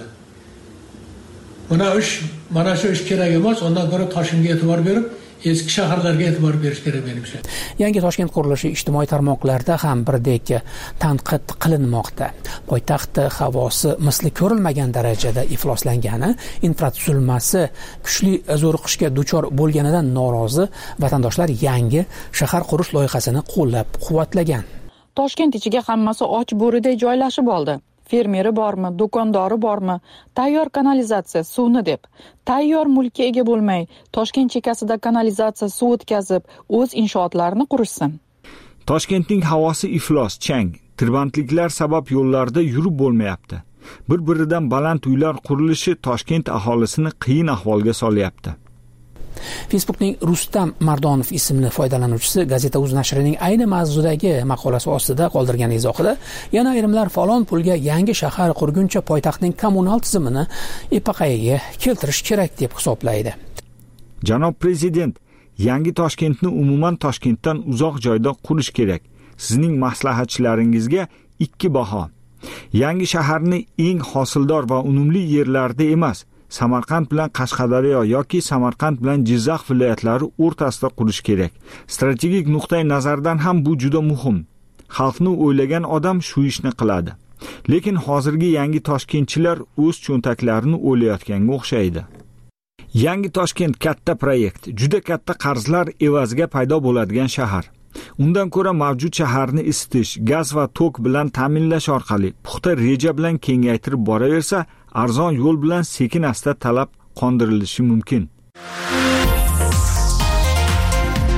[SPEAKER 13] Mana shu ish kerak emas, undan ko'ra Toshkentga e'tibor berib, eski shaharlarga e'tibor berish kerak menimcha.
[SPEAKER 5] Yangi Toshkent qurilishi ijtimoiy tarmoqlarda ham birdek tanqid qilinmoqda. Poytaxt havosi misli ko'rilmagan darajada ifloslangani, infratuzilmasi kuchli zo'riqishga duchor bo'lganidan norozi vatandoshlar yangi shahar qurish loyihasini qo'llab-quvvatlagan.
[SPEAKER 2] Toshkent ichiga hammasi och bo'riday joylashib oldi. Fermeri bormi, do'kondori bormi, tayyor kanalizatsiya suvni deb, tayyor mulkka ega bo'lmay, Toshkent chekkasida kanalizatsiya suv o'tkazib, o'z inshootlarini qurishsin.
[SPEAKER 11] Toshkentning havosi iflos, chang, tirbandliklar sabab yo'llarda yurib bo'lmayapti. Bir-biridan baland uylar qurilishi Toshkent aholisini qiyin ahvolga solyapti.
[SPEAKER 5] Facebookning Rustam Mardonov ismli foydalanuvchisi Gazeta.uz nashrining ayni mavzudagi maqolasi ostida qoldirgan izohida yana ayrimlar falon pulga yangi shahar qurguncha poytaxtning kommunal tizimini epaqaga keltirish kerak deb hisoblaydi.
[SPEAKER 11] Janob prezident, yangi Toshkentni umuman Toshkentdan uzoq joyda qurish kerak. Sizning maslahatchilaringizga 2 baho. Yangi shaharni eng hosildor va unumli yerlarda emas, Samarqand bilan Qashqadaryo yoki Samarqand bilan Jizzax viloyatlari o'rtasida qurish kerak. Strategik nuqtai nazardan ham bu juda muhim. Xalqni o'ylagan odam shu ishni qiladi. Lekin hozirgi yangi toshkentchilar o'z cho'ntaklarini o'ylayotganga o'xshaydi. Yangi Toshkent katta proyekt, juda katta qarzlar evaziga paydo bo'ladigan shahar. Undan ko'ra mavjud shaharni isitish, gaz va tok bilan ta'minlash orqali puxta reja bilan kengaytirib boraversa, arzon yo'l bilan sekin-asta talab qondirilishi mumkin.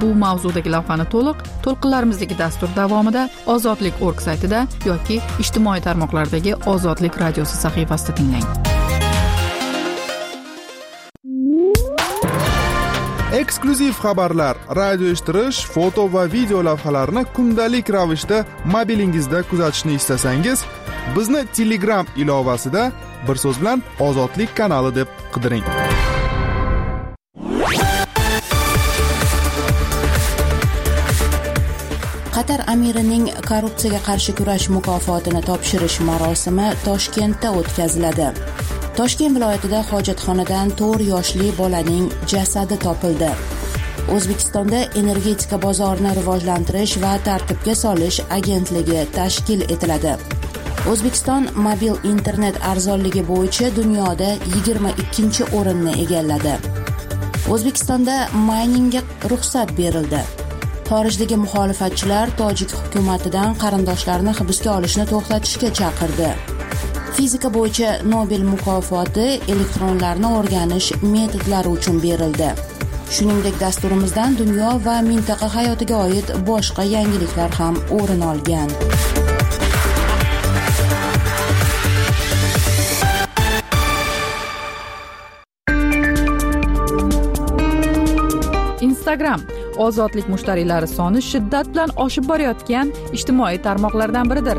[SPEAKER 2] Bu mavzudagi lavhani to'lqinlarimizdagi dastur davomida Ozodlik.org saytida yoki ijtimoiy tarmoqlardagi Ozodlik radiosi sahifasida tinglang.
[SPEAKER 8] Eksklyuziv xabarlar, radio eshittirish, foto va video lavhalarni kundalik ravishda mobilingizda kuzatishni istasangiz, bizni Telegram ilovasida bir so'z bilan Ozodlik kanali deb qidiring.
[SPEAKER 1] Qatar amirining korrupsiyaga qarshi kurash mukofotini topshirish marosimi Toshkentda o'tkaziladi. Toshkent viloyatida hojatxonadan 4 yoshli bolaning jasadi topildi. O'zbekistonda energetika bozorini rivojlantirish va tartibga solish agentligi tashkil etiladi. O'zbekiston mobil internet arzonligi bo'yicha dunyoda 22-o'rinni egalladi. O'zbekistonda mayningga ruxsat berildi. Xorijdagi muxolifatchilar tojik hukumatidan qarindoshlarini hibsga olishni to'xtatishga chaqirdi. Fizika bo'yicha Nobel mukofoti elektronlarni o'rganish metodlari uchun berildi. Shuningdek, dasturimizdan dunyo va mintaqa hayotiga oid boshqa yangiliklar ham o'rin olgan.
[SPEAKER 2] Instagram ozodlik mushtariylari soni shiddat bilan oshib borayotgan ijtimoiy tarmoqlardan biridir.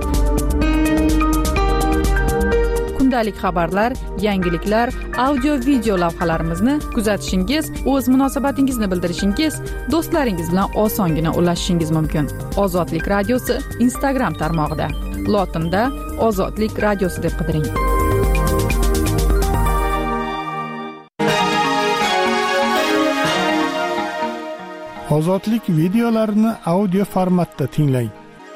[SPEAKER 2] Kundalik xabarlar, yangiliklar, audio-video lavhalarimizni kuzatishingiz, o'z munosabatingizni bildirishingiz, do'stlaringiz bilan osongina ulashishingiz mumkin. Ozodlik radiosi Instagram tarmog'ida. Lotinda Ozodlik radiosi deb qidiring.
[SPEAKER 9] Ozodlik videolarini audio formatda tinglang.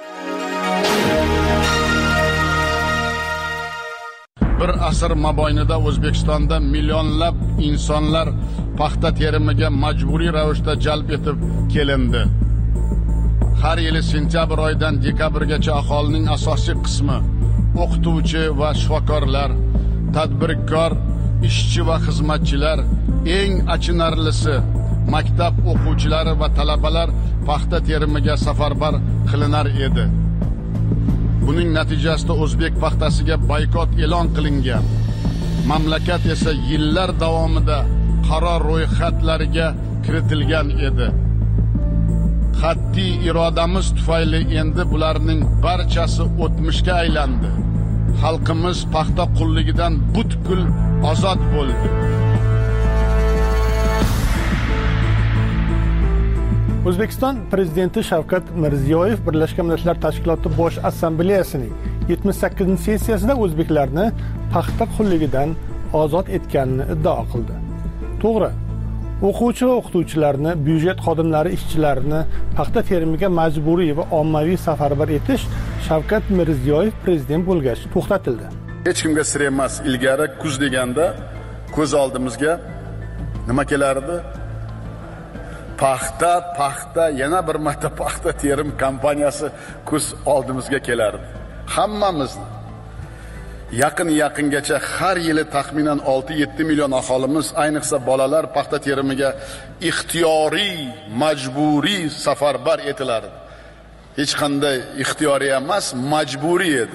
[SPEAKER 12] Bir asr mobaynida O'zbekistonda millionlab insonlar paxta terimiga majburiy ravishda jalb etib kelindi. Har yili sentyabr oyidan dekabrgacha aholining asosiy qismi o'qituvchi va shifokorlar, tadbirkor, ishchi va xizmatchilar, eng achinarlisi maktab o'quvchilari va talabalar paxta terimiga safarbar qilinar edi. Buning natijasida o'zbek paxtasiga boykot e'lon qilingan. Mamlakat esa yillar davomida qaror ro'yxatlariga kiritilgan edi. Qat'iy irodamiz tufayli endi bularning barchasi o'tmishga aylandi. Xalqimiz paxta qulligidan butkul ozod bo'ldi.
[SPEAKER 9] O'zbekiston prezidenti Shavkat Mirziyoyev Birlashgan Millatlar Tashkiloti Bosh Assambleyasining 78-sessiyasida o'zbeklarni paxta qulligidan ozod etganini iddao qildi. To'g'ri, o'quvchi va o'qituvchilarni, byudjet xodimlari, ishchilarini paxta terimiga majburiy va ommaviy safarbar etish Shavkat Mirziyoyev prezident bo'lgach to'xtatildi.
[SPEAKER 12] Hech kimga sir emas, ilgari kuz deganda ko'z oldimizga nima kelardi? Paxta, yana bir marta paxta terim kompaniyasi kuz oldimizga kelardi. Hammamizni yaqingacha har yili taxminan 6-7 million aholimiz, ayniqsa bolalar paxta terimiga ixtiyoriy, majburiy safarbar etilardi. Hech qanday ixtiyoriy emas, majburiy edi.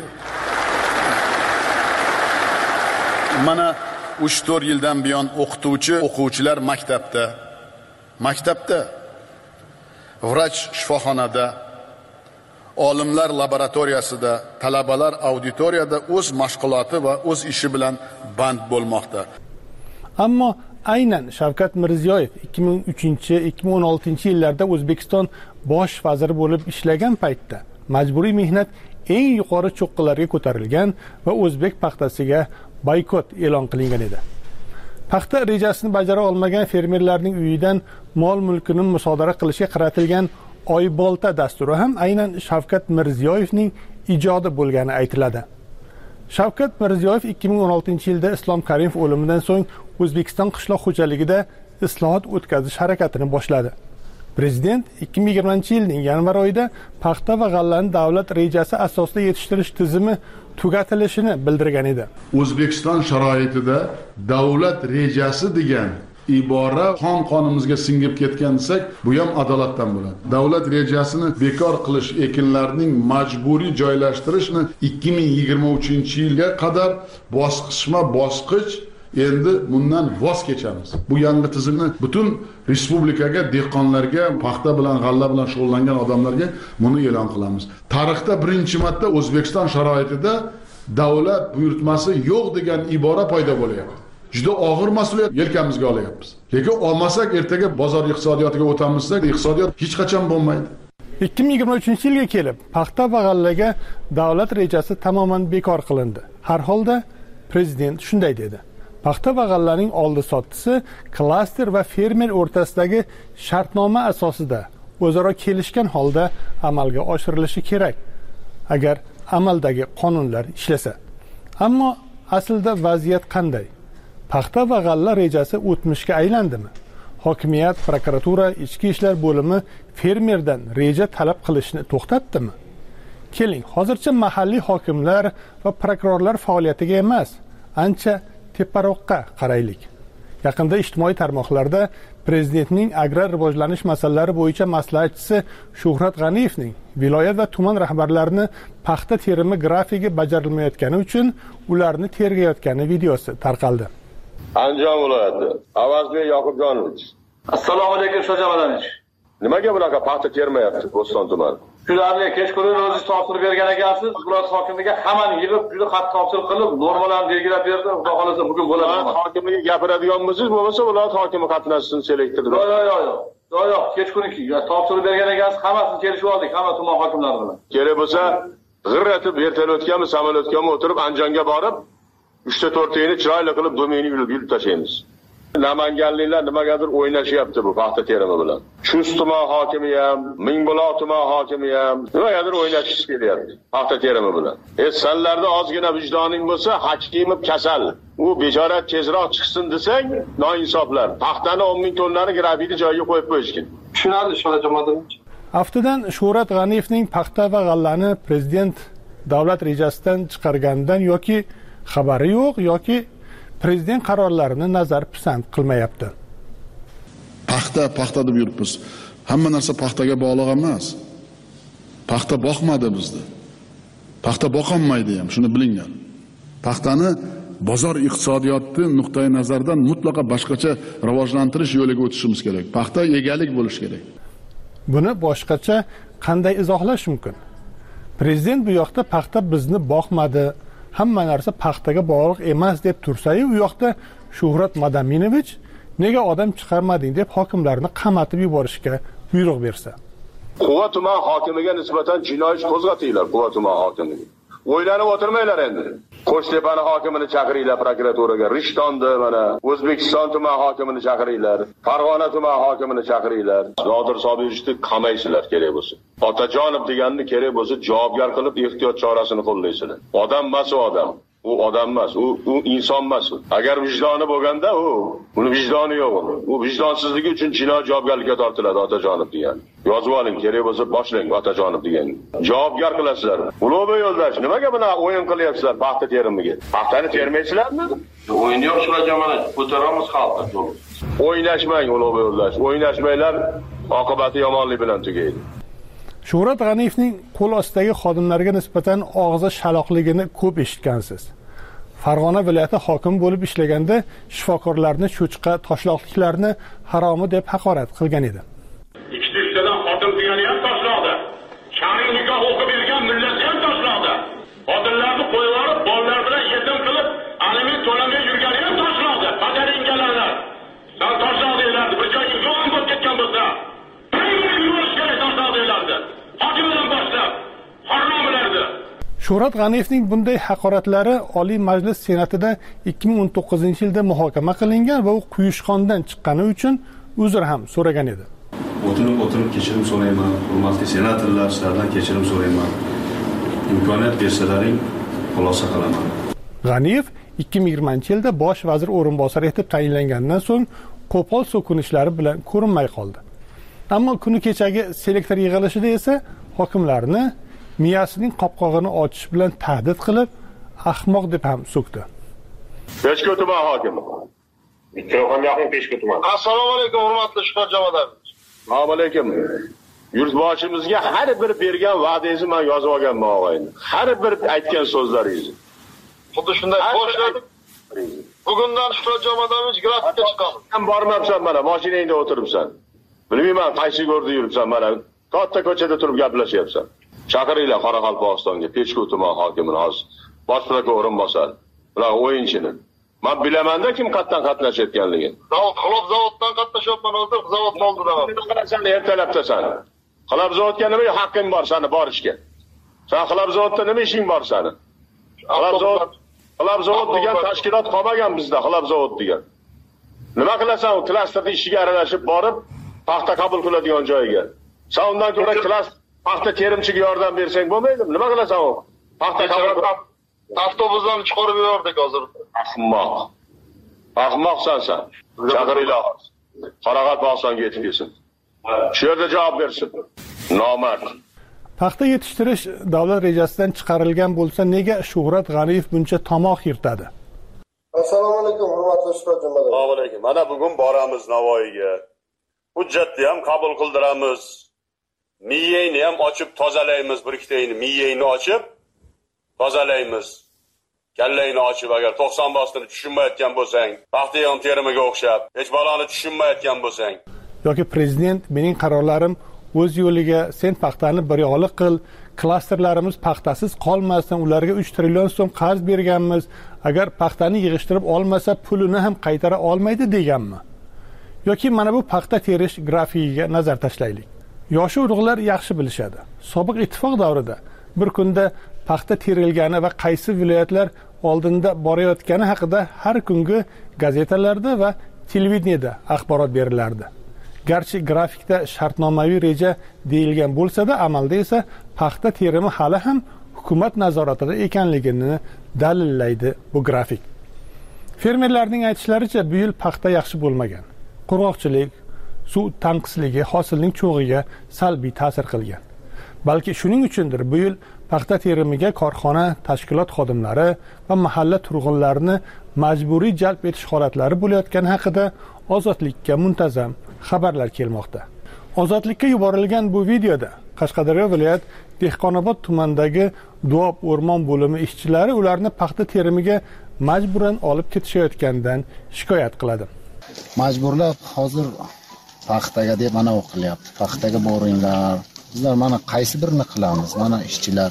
[SPEAKER 12] Mana 3-4 yildan buyon o'quvchilar maktabda, vrach shifoxonada, olimlar laboratoriyasida, talabalar auditoriyada o'z mashg'uloti va o'z ishi bilan band bo'lmoqda.
[SPEAKER 9] Ammo aynan Shavkat Mirziyoyev 2003-2016 yillarda O'zbekiston bosh vaziri bo'lib ishlagan paytda majburiy mehnat eng yuqori cho'qqilarga ko'tarilgan va o'zbek paxtasiga boykot e'lon qilingan edi. Paxta rejasini bajara olmagan fermerlarning uyidan mol-mulkini musodara qilishga qaratilgan Oybolta dasturi ham aynan Shavkat Mirziyoyevning ijodi bo'lgani aytiladi. Shavkat Mirziyoyev 2016-yilda Islom Karimov o'limidan so'ng O'zbekiston qishloq xo'jaligida islohot o'tkazish harakatini boshladi. Prezident 2020-yilning yanvar oyida paxta va g'allani davlat rejasi asosida yetishtirish tizimi tugatilishini bildirgan edi.
[SPEAKER 12] O'zbekiston sharoitida davlat rejasi degan ibora qonimizga singib ketgan desak, bu ham adolatdan bo'ladi. Davlat rejasini bekor qilish, ekinlarning majburiy joylashtirishni 2023-yilga qadar bosqichma-bosqich endi bundan voz kechamiz. Bu yangi tizimni butun respublikaga, dehqonlarga, paxta bilan, g'alla bilan shug'ullangan odamlarga buni e'lon qilamiz. Tarixda birinchi marta O'zbekiston sharoitida davlat buyurtmasi yo'q degan ibora paydo bo'lyapti. Juda og'ir mas'uliyat yelkamizga olyapmiz. Lekin olmasak ertaga bozor iqtisodiyotiga o'tamizsak, iqtisodiyot hech qachon bo'lmaydi.
[SPEAKER 9] 2023-yilga kelib, paxta va g'allaga davlat rejasi tamoman bekor qilindi. Har holda prezident shunday dedi: paxta va g'allaning oldi-sottisi klaster va fermer o'rtasidagi shartnoma asosida o'zaro kelishgan holda amalga oshirilishi kerak, agar amaldagi qonunlar ishlasa. Ammo aslida vaziyat qanday? Paxta va g'alla rejasi o'tmishga aylandimi? Hokimiyat, prokuratura, ichki ishlar bo'limi fermerdan reja talab qilishni to'xtatdimi? Keling, hozircha mahalliy hokimlar va prokurorlar faoliyatiga emas, ancha teparoqqa qaraylik. Yaqinda ijtimoiy tarmoqlarda prezidentning agrar rivojlanish masalalari bo'yicha maslahatchisi Shuhrat G'aniyevning viloyat va tuman rahbarlarini paxta terimi grafigi bajarilmayotgani uchun ularni tergayotgani videosi tarqaldi.
[SPEAKER 14] Andijon viloyati Avazbek Yoqubjonovich. Assalomu alaykum Sho'jamanovich. Nimaga bunaqa paxta termayapti Bo'ston tumani? Shularga kechqurun o'zingiz topshirib bergan ekansiz. Viloyat hokimiga hammani yig'ib, juda qattiq topshiriq qilib, normalarni belgilab berdi. Xudo xolasa bugun bo'ladi. Hokimiga gapiradiganmisiz, bo'lmasa viloyat hokimi qatnashsin selektorda. Yo'q, kechqurunki topshirib bergan ekansiz, hammasini kelishib oldik, hamma tuman hokimlari bilan. Kerak bo'lsa, g'irratib vertolyotgami, samolyotgami o'tirib Andijonga borib, 3-4 tayini chiroyli qilib domenini yulib tashlaymiz. Namanganliklar nimagadir o'ynashyapti bu paxta terimi bilan. Chust tuman hokimi ham, Mingbuloq tuman hokimi ham nimagadir o'ynashish kelyapti paxta terimi bilan. Sanlarda ozgina vijdoning bo'lsa, Hakimov kasal. U bechora tezroq chiqsin desang, noinsoflar. Paxtani 10 ming tonnani grafiti joyiga qo'yib qo'yishgan. Tushunadi Sho'jamadovich.
[SPEAKER 9] Aftidan Shuhrat G'aniyevning paxta va g'allani prezident davlat rejasidan chiqarganidan yoki xabari yo'q yoki prezident qarorlarini nazar pisand qilmayapti.
[SPEAKER 12] Paxta deb yuribmiz. Hamma narsa paxtaga bog'liq emas. Paxta boqmadi bizda. Paxta boqolmaydi ham, shuni bilinglar. Paxtani bozor iqtisodiyoti nuqtai nazaridan mutlaqo boshqacha rivojlantirish yo'liga o'tishimiz kerak. Paxta egalik bo'lishi kerak.
[SPEAKER 9] Buni boshqacha qanday izohlash mumkin? Prezident bu yoqda paxta bizni boqmadi, hamma narsa paxtaga bog'liq emas deb tursa-yu, u yoqda Shuhrat Madaminovich nega odam chiqarmading deb hokimlarni qamatib yuborishga buyruq bersa.
[SPEAKER 14] Quva tuman hokimiga nisbatan jinoiy ish qo'zg'atinglar, Quva tuman hokimiga. O'ylanib o'tirmanglar endi. Qo'shtepani hokimini chaqiringlar prokuraturaga, Rishtonni mana O'zbekiston tuman hokimini chaqiringlar, Farg'ona tuman hokimini chaqiringlar. Nodir Sobirovni qamaysizlar kerak bo'lsa. Otajonov deganni kerak bo'lsa javobgar qilib ehtiyot chorasini qo'llaysizlar. Odam emas u odam. U odam emas, u inson emas. Agar vijdoni bo'lganda uni vijdoni yo'q uni. U vijdonsizligi uchun jinoiy javobgarlikka tortiladi Otajonov degan. Yozib oling, kerak bo'lsa boshlang Otajonov degan. Javobgar qilasizlar. Ulug'bek yo'ldosh, nimaga buni o'yin qilyapsizlar paxta terimiga? Paxtani termaysizlarmi? O'yin yo'q Sho'jamonov, ko'taramiz xalqni. O'ynashmang Ulug'bek yo'ldosh. O'ynashmanglar, oqibati yomonlik bilan tugaydi.
[SPEAKER 9] Shuhrat G'aniyevning qo'l ostidagi xodimlarga nisbatan og'zi shaloqligini ko'p eshitgansiz. Farg'ona viloyati hokimi bo'lib ishlaganda shifokorlarni cho'chqa toshloqliklarni haromi deb haqorat qilgan edi.
[SPEAKER 15] Ikkitadan xotin degani ham toshloqda. Shariy nikoh o'qib bergan millat ham toshloqda. Xotinlarni qo'yib olib, bolalar bilan yetim qilib, aliment to'lamay yurgani ham toshloqda. Qadaringalarlar. San toshloqdalar, bir joyga yo'q bo'lib ketgan bo'lsa,
[SPEAKER 9] Shuhrat G'aniyevning bunday haqoratlari Oliy Majlis Senatida 2019-yilda muhokama qilingan va u quyushqondan chiqqani uchun uzr ham so'ragan edi.
[SPEAKER 16] O'tirib kechirim so'rayman, hurmatli senatorlar, sizlardan kechirim so'rayman. Imkoniyat bersalaring, xulosa qilaman.
[SPEAKER 9] G'aniyev 2020-yilda bosh vazir o'rinbosari etib tayinlangandan so'ng qo'pol so'kinishlari bilan ko'rinmay qoldi. Ammo kuni kechagi selektor yig'ilishida esa hokimlarni miyasining qopqog'ini ochish bilan tahdid qilib, ahmoq deb ham so'kdi.
[SPEAKER 14] Beshko tuman hokimi Mikrofon yaqin peshka tuman.
[SPEAKER 17] Assalomu alaykum hurmatli Shuhrat Javodamovich.
[SPEAKER 14] Assalomu alaykum. Yurtboshimizga har bir bergan va'dangizni men yozib olganman og'ayni. Har bir aytgan so'zlaringizni.
[SPEAKER 17] Xuddi shunday boshladik. Bugundan Shuhrat Javodamovich grafikka chiqamiz.
[SPEAKER 14] Sen bormabsan mana, mashinangda o'tiribsan. Bilmayman qaysi yo'lda yuribsan mana. Katta ko'chada turib gaplashyapsan. Chaqiringlar Qoraqalpog'istonga, Pechku tuman hokimini hozir. Bosh prokuror o'rinbosari. Ular o'yinchini. Men bilamanda kim qatdan qatnashayotganligini.
[SPEAKER 17] Xalob zavoddan qatnashyapman hozir, zavod oldida.
[SPEAKER 14] Sen ertalabdasan. Xalob zavodga nima haqqing bor seni borishga? Sen xalob zavodda nima ishing bor seni? Xalob zavod degan tashkilot qolmagan bizda, xalob zavod degan. Nima qilasan u klasterning ishiga aralashib borib, paxta qabul qiladigan joyga? Sen undan ko'ra klaster paxta terimchiga yordam bersang bo'lmaydimi? Nima qilasan u? Paxta qabul
[SPEAKER 17] avtobusdan chiqarib yubordik hozir.
[SPEAKER 14] Ahmoqsan sen. Chaqiringlar. Qoraqalpog'istonga yetib kelsin. Shu yerda javob bersin. Nomard.
[SPEAKER 9] Paxta yetishtirish davlat rejasidan chiqarilgan bo'lsa, nega Shuhrat G'aniyev buncha tomoq yirtadi?
[SPEAKER 17] Assalomu alaykum hurmatli Shuhrat Javodamovich.
[SPEAKER 14] Assalomu alaykum. Mana bugun boramiz Navoiyga. Hujjatni ham qabul qildiramiz. Miyangni ham ochib tozalaymiz, bir ikkitayni miyangni ochib tozalaymiz. Kallangni ochib agar 90 bostini tushunmayotgan bo'lsang, paxta yig'im terimiga o'xshab, hech baloni tushunmayotgan bo'lsang,
[SPEAKER 9] yoki prezident mening qarorlarim o'z yo'liga, sen paxtani bir yo'li qil, klasterlarimiz paxtasiz qolmasin, ularga 3 trillion so'm qarz berganmiz, agar paxtani yig'ishtirib olmasa pulini ham qaytara olmaydi deganmi? Yoki mana bu paxta terish grafikiga nazar tashlaylik. Yoshi urug'lar yaxshi bilishadi. Sobiq ittifoq davrida bir kunda paxta terilgani va qaysi viloyatlar oldinda borayotgani haqida har kungi gazetalarda va televideniyada axborot berilardi. Garchi grafikda shartnomaviy reja deyilgan bo'lsa-da, amalda esa paxta terimi hali ham hukumat nazoratida ekanligini dalillaydi bu grafik. Fermerlarning aytishlaricha, bu yil paxta yaxshi bo'lmagan. Qurg'oqchilik, suv tanqisligi hosilning cho'g'iga salbiy ta'sir qilgan. Balki shuning uchundir bu yil paxta terimiga korxona, tashkilot xodimlari va mahalla turg'unlarini majburiy jalb etish holatlari bo'layotgani haqida Ozodlikka muntazam xabarlar kelmoqda. Ozodlikka yuborilgan bu videoda Qashqadaryo viloyat Dehqonobod tumanidagi Duob o'rmon bo'limi ishchilari ularni paxta terimiga majburan olib ketishayotganidan shikoyat qiladi.
[SPEAKER 18] Majburlab hozir paxtaga deb mana o'qilyapti. Paxtaga boringlar. Bizlar mana qaysi birini qilamiz? Mana ishchilar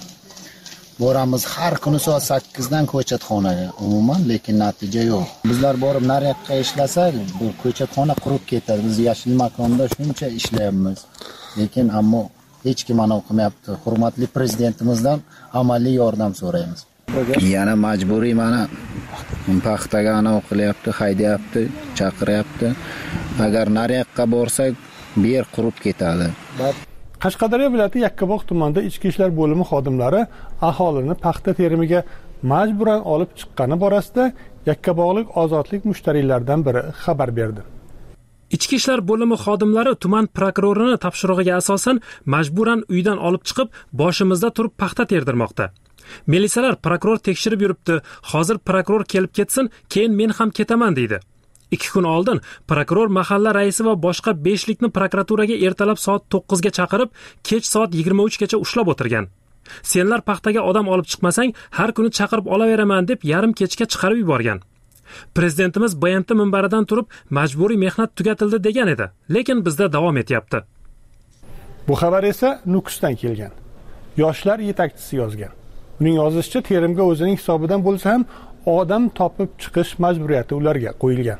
[SPEAKER 18] boramiz har kuni soat 8 dan ko'chatxonaga. Umuman lekin natija yo'q. Bizlar borib nariyoqqa ishlasak, bu ko'chatxona qurib ketadi. Biz yashil makonda shuncha ishlayapmiz. Lekin ammo hech kim mana o'qimayapti. Hurmatli prezidentimizdan amaliy yordam so'raymiz. Yana majburiy mana paxtaga ana o'qilyapti, haydayapti, chaqiryapti. Agar nariyoqqa borsak, bu yer qurib ketadi.
[SPEAKER 9] Qashqadaryo viloyati Yakkabog' tumanida ichki ishlar bo'limi xodimlari aholini paxta terimiga majburan olib chiqqani borasida Yakkabog'lik ozodlik mushtariylardan biri xabar berdi.
[SPEAKER 7] Ichki ishlar bo'limi xodimlari tuman prokurorini topshirig'iga asosan majburan uydan olib chiqib, boshimizda turib paxta terdirmoqda. Militsiyalar prokuror tekshirib yuribdi. Hozir prokuror kelib ketsin, keyin men ham ketaman deydi. 2 kun oldin prokuror mahalla raisi va boshqa 5likni prokuraturaga ertalab soat 9 ga chaqirib, kech soat 23 gacha ushlab o'tirgan. Senlar paxtaga odam olib chiqmasang, har kuni chaqirib olaveraman deb yarim kechga chiqarib yuborgan. Prezidentimiz Bayonta minbaridan turib, majburiy mehnat tugatildi degan edi, lekin bizda davom etyapti.
[SPEAKER 9] Bu xabar esa Nukusdan kelgan. Yoshlar yetakchisi yozgan. Uning yozishicha, terimga o'zining hisobidan bo'lsa ham odam topib chiqish majburiyati ularga qo'yilgan.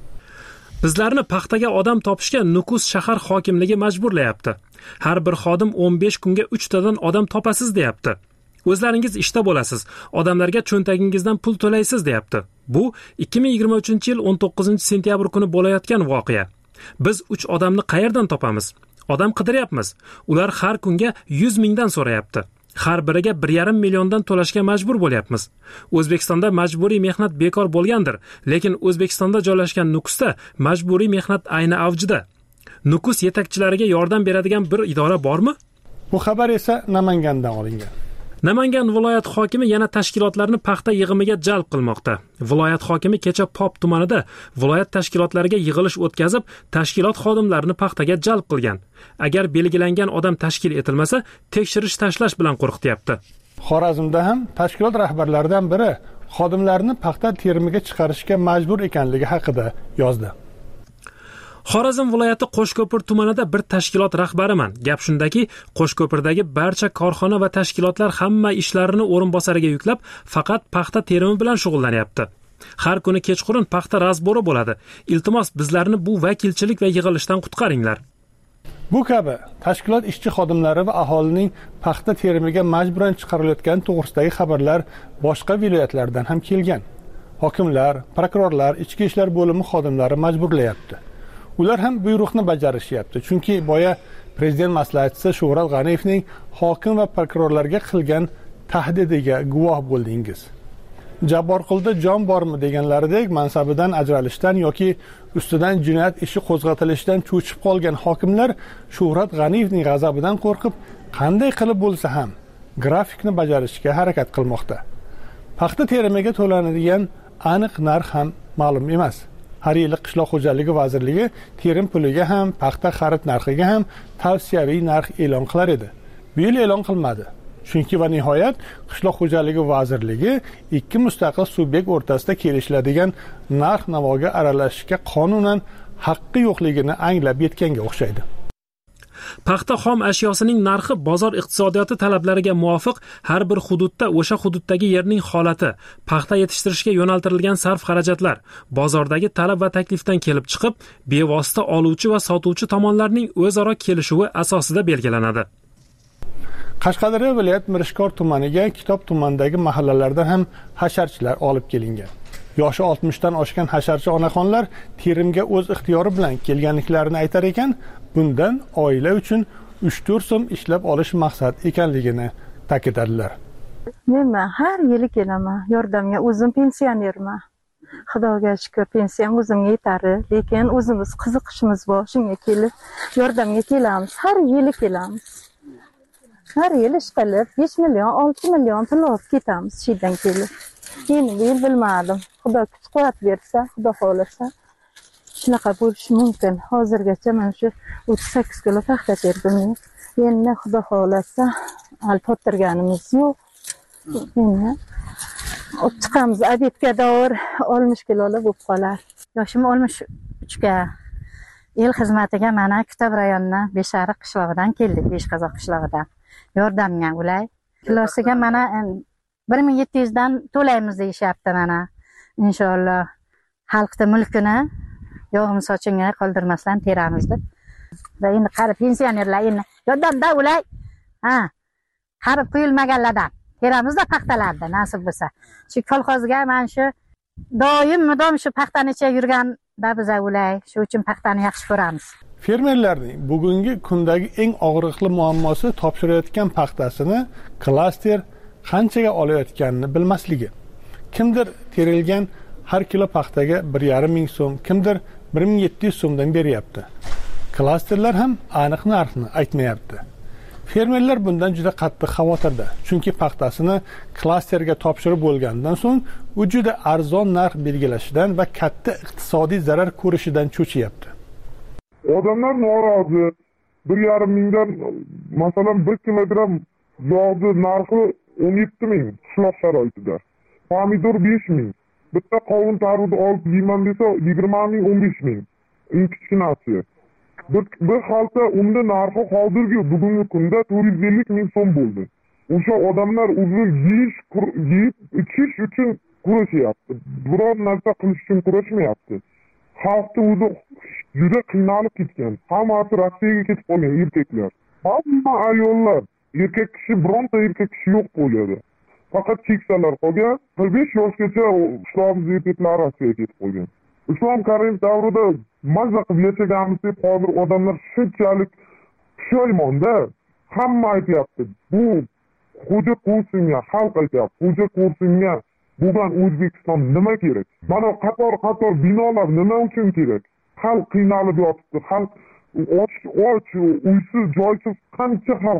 [SPEAKER 7] Bizlarni paxtaga odam topishga Nukus shahar hokimligi majburlayapti. Har bir xodim 15 kunga 3 tadan odam topasiz deyapti. O'zlaringiz ishda bo'lasiz, odamlarga cho'ntagingizdan pul to'laysiz deyapti. Bu 2023-yil 19-sentyabr kuni bo'layotgan voqea. Biz 3 odamni qayerdan topamiz? Odam qidiryapmiz. Ular har kunga 100 mingdan so'rayapti. Har biriga 1,5 milliondan to'lashga majbur bo'lyapmiz. O'zbekistonda majburiy mehnat bekor bo'lgandir, lekin O'zbekistonda joylashgan Nukusda majburiy mehnat ayni avjida. Nukus yetakchilariga yordam beradigan bir idora bormi?
[SPEAKER 9] Bu xabar esa Namangandan olingan.
[SPEAKER 7] Namangan viloyat hokimi yana tashkilotlarni paxta yig'imiga jalb qilmoqda. Viloyat hokimi kecha Pop tumanida viloyat tashkilotlariga yig'ilish o'tkazib, tashkilot xodimlarini paxtaga jalb qilgan. Agar belgilangan odam tashkil etilmasa, tekshirish tashlash bilan qo'rqityapti.
[SPEAKER 9] Xorazmda ham tashkilot rahbarlaridan biri xodimlarni paxta terimiga chiqarishga majbur ekanligi haqida yozdi.
[SPEAKER 7] Xorazm viloyati Qo'shko'pir tumanida bir tashkilot rahbariman. Gap shundaki, Qo'shko'pirdagi barcha korxona va tashkilotlar hamma ishlarini o'rinbosariga yuklab, faqat paxta terimi bilan shug'ullanyapti. Har kuni kechqurun paxta razbori bo'ladi. Iltimos, bizlarni bu vakilchilik va yig'ilishdan qutqaringlar.
[SPEAKER 9] Bu kabi tashkilot ishchi xodimlari va aholining paxta terimiga majburan chiqarilayotgani to'g'risidagi xabarlar boshqa viloyatlardan ham kelgan. Hokimlar, prokurorlar, ichki ishlar bo'limi xodimlari majburlayapti. Ular ham buyruqni bajarishyapti, chunki boya prezident maslahatchisi Shuhrat G'aniyevning hokim va prokurorlarga qilgan tahdidiga guvoh bo'ldingiz. Jabborqulda jon bormi deganlaridek mansabidan ajralishdan yoki ustidan jinoyat ishi qo'zg'atilishidan cho'chib qolgan hokimlar Shuhrat G'aniyevning g'azabidan qo'rqib, qanday qilib bo'lsa ham grafikni bajarishga harakat qilmoqda. Paxta terimiga to'lanadigan aniq narx ham ma'lum emas. Har yili Qishloq xo'jaligi vazirligi terim puliga ham, paxta xarid narxiga ham tavsiyaviy narx e'lon qilar edi. Bu yil e'lon qilmadi. Chunki va nihoyat Qishloq xo'jaligi vazirligi ikki mustaqil subyekt o'rtasida kelishiladigan narx-navoga aralashishga qonunan haqqi yo'qligini anglab yetganga o'xshaydi.
[SPEAKER 7] Paxta xom ashyosining narxi bozor iqtisodiyoti talablariga muvofiq har bir hududda o'sha hududdagi yerning holati, paxta yetishtirishga yo'naltirilgan sarf xarajatlar, bozordagi talab va taklifdan kelib chiqib, bevosita oluvchi va sotuvchi tomonlarning o'zaro kelishuvi asosida belgilanadi.
[SPEAKER 9] Qashqadaryo viloyat Mirishkor tumaniga Kitob tumanidagi mahallalardan ham hasharchilar olib kelingan. Yoshi 60 dan oshgan hasharchi onaxonlar terimga o'z ixtiyori bilan kelganliklarini aytar ekan, bundan oila uchun 3-4 so'm ishlab olish maqsad ekanligini ta'kidladilar.
[SPEAKER 19] Men har yili kelaman, yordamga, o'zim pensionerman. Xudoga shukr, pensiyam o'zimga yetadi, lekin o'zimiz qiziqishimiz bor, shunga kelib yordamga kelamiz. Har yili kelamiz. Har yili ish qilib 5 million, 6 million pul olib ketamiz shundan kelib. Endi bu yil bilmadim. Xudo kuch-quvvat bersa, Xudo xohlasa shunaqa bo'lishi mumkin. Hozirgacha men shu 38 kilo paxta terdim. Endi Xudo xohlasa alpottirganimiz yo'q. Endi chiqamiz obedga davr 60 kilolar bo'lib qolar. Yoshim 63 ga. El xizmatiga mana Kitob rayonidan Beshariq qishlog'idan keldik, Beshqazoq qishlog'idan. Yordamga ulay. Kilosiga mana 1700 dan to'laymiz deyishyapti mana. Inshaalloh xalqda mulkini yog'im sochinga qoldirmasdan teramiz deb. Va endi qari pensionerlar endi yordamda ulay. Qarib qo'yilmaganlardan teramizda paxtalarda nasib bo'lsa. Shu kolxozga men shu doim shu paxtani ichib yurganda biz ulay, shu uchun paxtani yaxshi ko'ramiz.
[SPEAKER 9] Fermerlarning bugungi kundagi eng og'riqli muammosi topshirayotgan paxtasini klaster qanchaga olayotganini bilmasligi. Kimdir terilgan har kilo paxtaga 1,5 ming so'm, kimdir 1700 so'mdan beryapti. Klasterlar ham aniq narxni aytmayapti. Fermerlar bundan juda qattiq xavotirda, chunki paxtasini klasterga topshirib bo'lgandan so'ng u juda arzon narx belgilashidan va katta iqtisodiy zarar ko'rishidan cho'chiyapti.
[SPEAKER 20] Odamlar norozi. 1,5 mingdan masalan 1 kilogramm yog'ni narxi 17 ming qishloq sharoitida. Pomidor 5 ming. Bitta qovun tarvuzini olib yeyman desa 20 ming, 15 ming. Eng kichkinasi. Bir xalta unda narxi hozirgi bugungi kunda 450 ming so'm bo'ldi. O'sha odamlar o'zi yeyib ichish uchun kurashyapti. Biror narsa qilish uchun kurashmayapti. Xalqni o'zi juda qiynalib ketgan. Hammasi Rossiyaga ketib qolgan erkaklar. Hamma ayollar, erkak kishi bironta erkak kishi yo'q bo'ladi. Faqat keksalar qolgan. 45 yoshgacha qishloqimiz erkaklari Rossiyaga ketib qolgan. Islom Karimov davrida mazza qilib yashaganmiz deb hozir odamlar shunchalik pushaymonda. Hamma aytyapti. Bu xo'ja qo'rsinga, xalq aytyapti. Xo'ja qo'rsinga bo'lgan O'zbekiston nima kerak? Mana qator binolar nima uchun kerak? Xalq qiynalib yotibdi. Xalq och, uysiz, joysiz qancha xalq bor.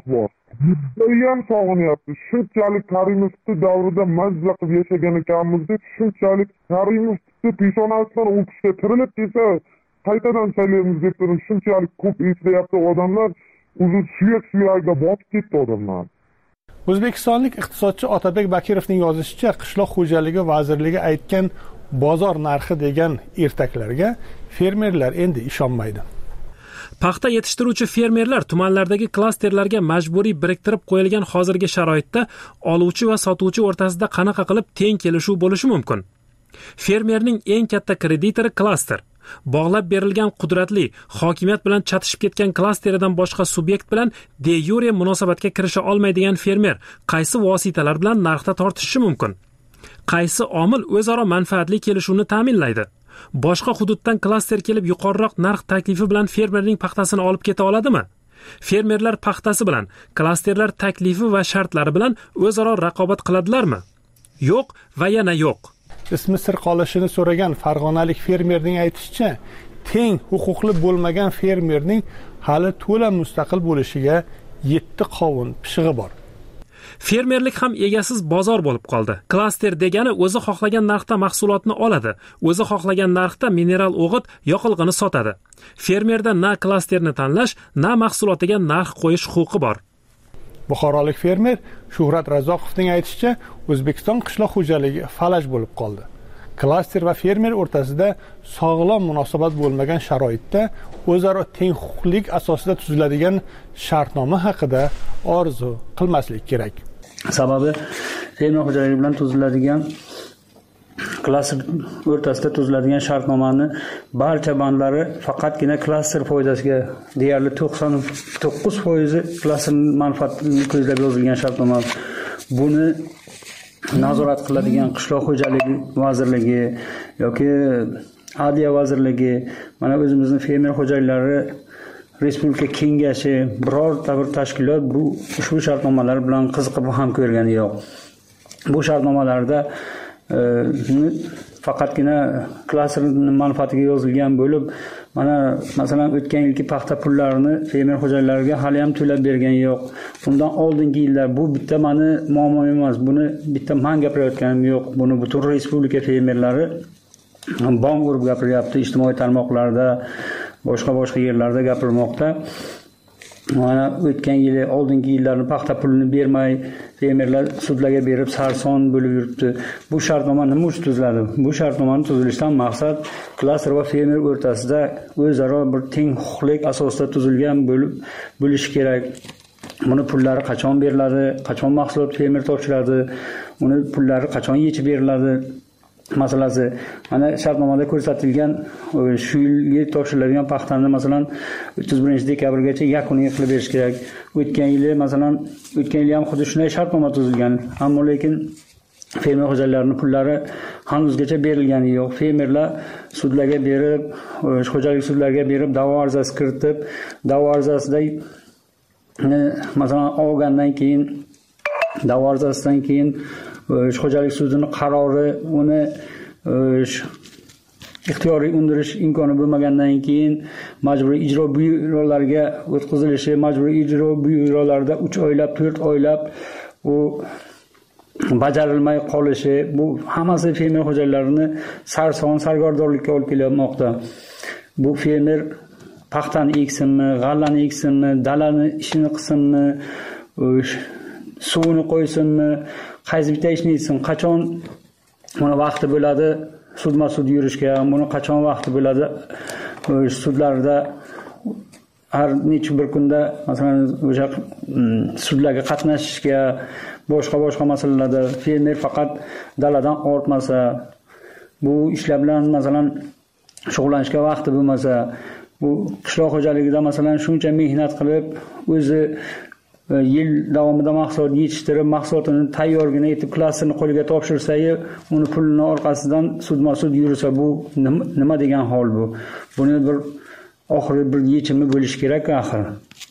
[SPEAKER 20] judayam sog'inyapti. Shunchalik Karimovni davrida mazza qilib yashagan ekanmiz deb, shunchalik Karimovni peshonasidan o'pishga tirilib kelsa qaytadan saylaymiz deb turib shunchalik ko'p eslayapti odamlar, o'zi suyak-suyagiga botib ketdi odamlar.
[SPEAKER 9] O'zbekistonlik iqtisodchi Otabek Bakirovning yozishicha, qishloq xo'jaligi vazirligi aytgan bozor narxi degan ertaklarga fermerlar endi ishonmaydi.
[SPEAKER 7] Paxta yetishtiruvchi fermerlar tumanlardagi klasterlarga majburiy biriktirib qo'yilgan hozirgi sharoitda oluvchi va sotuvchi o'rtasida qanaqa qilib teng kelishuv bo'lishi mumkin? Fermerning eng katta kreditori klaster. Bog'lab berilgan qudratli, hokimiyat bilan chatishib ketgan klasteridan boshqa subyekt bilan de yure munosabatga kirisha olmaydigan fermer qaysi vositalar bilan narxda tortishishi mumkin? Qaysi omil o'zaro manfaatli kelishuvni ta'minlaydi? Boshqa hududdan klaster kelib yuqoriroq narx taklifi bilan fermerning paxtasini olib keta oladimi? Fermerlar paxtasi bilan klasterlar taklifi va shartlari bilan o'zaro raqobat qiladilarmi? Yo'q va yana yo'q.
[SPEAKER 9] Ismi sir qolishini so'ragan farg'onalik fermerning aytishicha, teng huquqli bo'lmagan fermerning hali to'la mustaqil bo'lishiga 7 qovun pishig'i bor.
[SPEAKER 7] Fermerlik ham egasiz bozor bo'lib qoldi. Klaster degani o'zi xohlagan narxda mahsulotni oladi, o'zi xohlagan narxda mineral o'g'it, yoqilg'ini sotadi. Fermerda na klasterni tanlash, na mahsulotiga narx qo'yish huquqi bor.
[SPEAKER 9] Buxorolik fermer Shuhrat Razoqovning aytishicha, O'zbekiston qishloq xo'jaligi falaj bo'lib qoldi. Klaster va fermer o'rtasida sog'lom munosabat bo'lmagan sharoitda o'zaro teng huquqlik asosida tuziladigan shartnoma haqida orzu qilmaslik kerak.
[SPEAKER 21] Sababi fermer xo'jaligi bilan tuziladigan klaster o'rtasida tuziladigan shartnomani barcha bandlari faqatgina klaster foydasiga, deyarli 99% klaster manfaatini ko'zlab yozilgan shartnoma. Buni nazorat qiladigan qishloq xo'jaligi vazirligi yoki Adliya vazirligi, mana o'zimizning fermer xo'jaliklari Respublika kengashi, birorta bir tashkilot bu ushbu shartnomalar bilan qiziqib ham ko'rgani yo'q. Bu shartnomalarda faqatgina klaster manfaatiga yozilgan bo'lib, mana masalan o'tgan yilgi paxta pullarini fermer xo'jaliklariga hali ham to'lab bergan yo'q. Undan oldingi yillar bu bitta meni muammo emas, buni bitta men gapirayotganim yo'q. Buni butun respublika fermerlari bong urib gapiryapti, ijtimoiy tarmoqlarda, boshqa yerlarda gapirmoqda. Mana o'tgan yili, oldingi yillarni paxta pulini bermay fermerlar sudlarga berib sarson bo'lib yuribdi. Bu shartnoma nima uchun tuziladi? Bu shartnomani tuzilishidan maqsad klaster va fermer o'rtasida o'zaro bir teng huquqlik asosida tuzilgan bo'lishi kerak. Buni pullari qachon beriladi, qachon mahsulot fermer topshiradi, uni pullari qachon yechib beriladi masalasi. Mana shartnomada ko'rsatilgan shu yilga topshiriladigan paxtani masalan 31-dekabrgacha yakuniy qilib berish kerak. O'tgan yili ham xuddi shunday shartnoma tuzilgan, ammo lekin fermer xo'jaliklarining pullari hanuzgacha berilgani yo'q. Fermerlar sudlarga berib, xo'jalik sudlariga berib, da'vo arizasi kiritib, da'vo arizasida masalan olgandan keyin, da'vo arizasidan keyin xo'jalik sudining qarori uni ixtiyoriy undirish imkoni bo'lmagandan keyin majburiy ijro byurolariga o'tkazilishi, majburiy ijro byurolarida 3 oylab, 4 oylab u bajarilmay qolishi, bu hammasi fermer xo'jaliklarini sargardorlikka olib kelmoqda. Bu fermer paxtani eksinmi, g'allani eksinmi, dalani ishini qilsinmi, suvini qo'ysinmi, qaysi bitta ishni etsin, qachon buni vaqti bo'ladi sudma-sud yurishga, buni qachon vaqti bo'ladi sudlarda har necha bir kunda masalan o'sha sudlarga qatnashishga, boshqa masalalarda fermer faqat daladan ortmasa, bu ishlar bilan masalan shug'ullanishga vaqti bo'lmasa, bu qishloq xo'jaligida masalan shuncha mehnat qilib o'zi yil davomida mahsulot yetishtirib, mahsulotini tayyorgina etib klasterni qo'liga topshirsa-yu, uni pulini orqasidan sudma-sud yursa, bu nima degan hol bu? Buni bir oxiri bir yechimi bo'lishi kerak axir.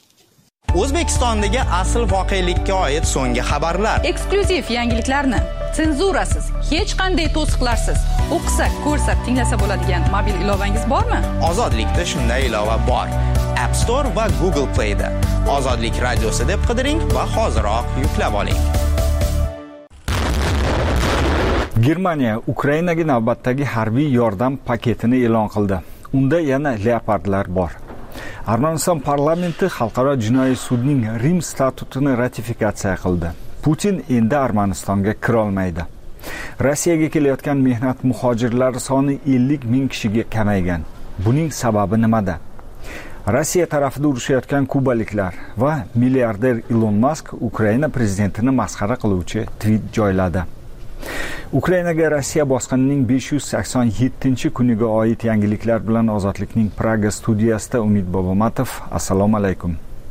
[SPEAKER 22] O'zbekistondagi asl voqelikka oid so'nggi xabarlar,
[SPEAKER 2] eksklyuziv yangiliklarni senzurasiz, hech qanday to'siqlarsiz o'qisa, ko'rsa, tinglasa bo'ladigan mobil ilovangiz bormi?
[SPEAKER 4] Ozodlikda shunday ilova bor. App Store va Google Play da. Ozodlik radiosi deb qidiring va hoziroq yuklab oling.
[SPEAKER 11] Germaniya Ukrainaga navbatdagi harbiy yordam paketini e'lon qildi. Unda yana leopardlar bor. Armaniston parlamenti Xalqaro jinoiy sudning Rim statutini ratifikatsiya qildi. Putin endi Armanistonga kira olmaydi. Rossiyaga kelayotgan mehnat muhojirlari soni 50 ming kishiga kamaygan. Buning sababi nimada? Rossiya tarafida urushayotgan kubaliklar va milliarder Elon Musk Ukraina prezidentini masxara qiluvchi tweet joyladi. Ukrainaga Rossiya bosqinining 587-kuniga oid yangiliklar bilan Ozodlikning Praga studiyasida Umid Bobomatov. Assalomu alaykum.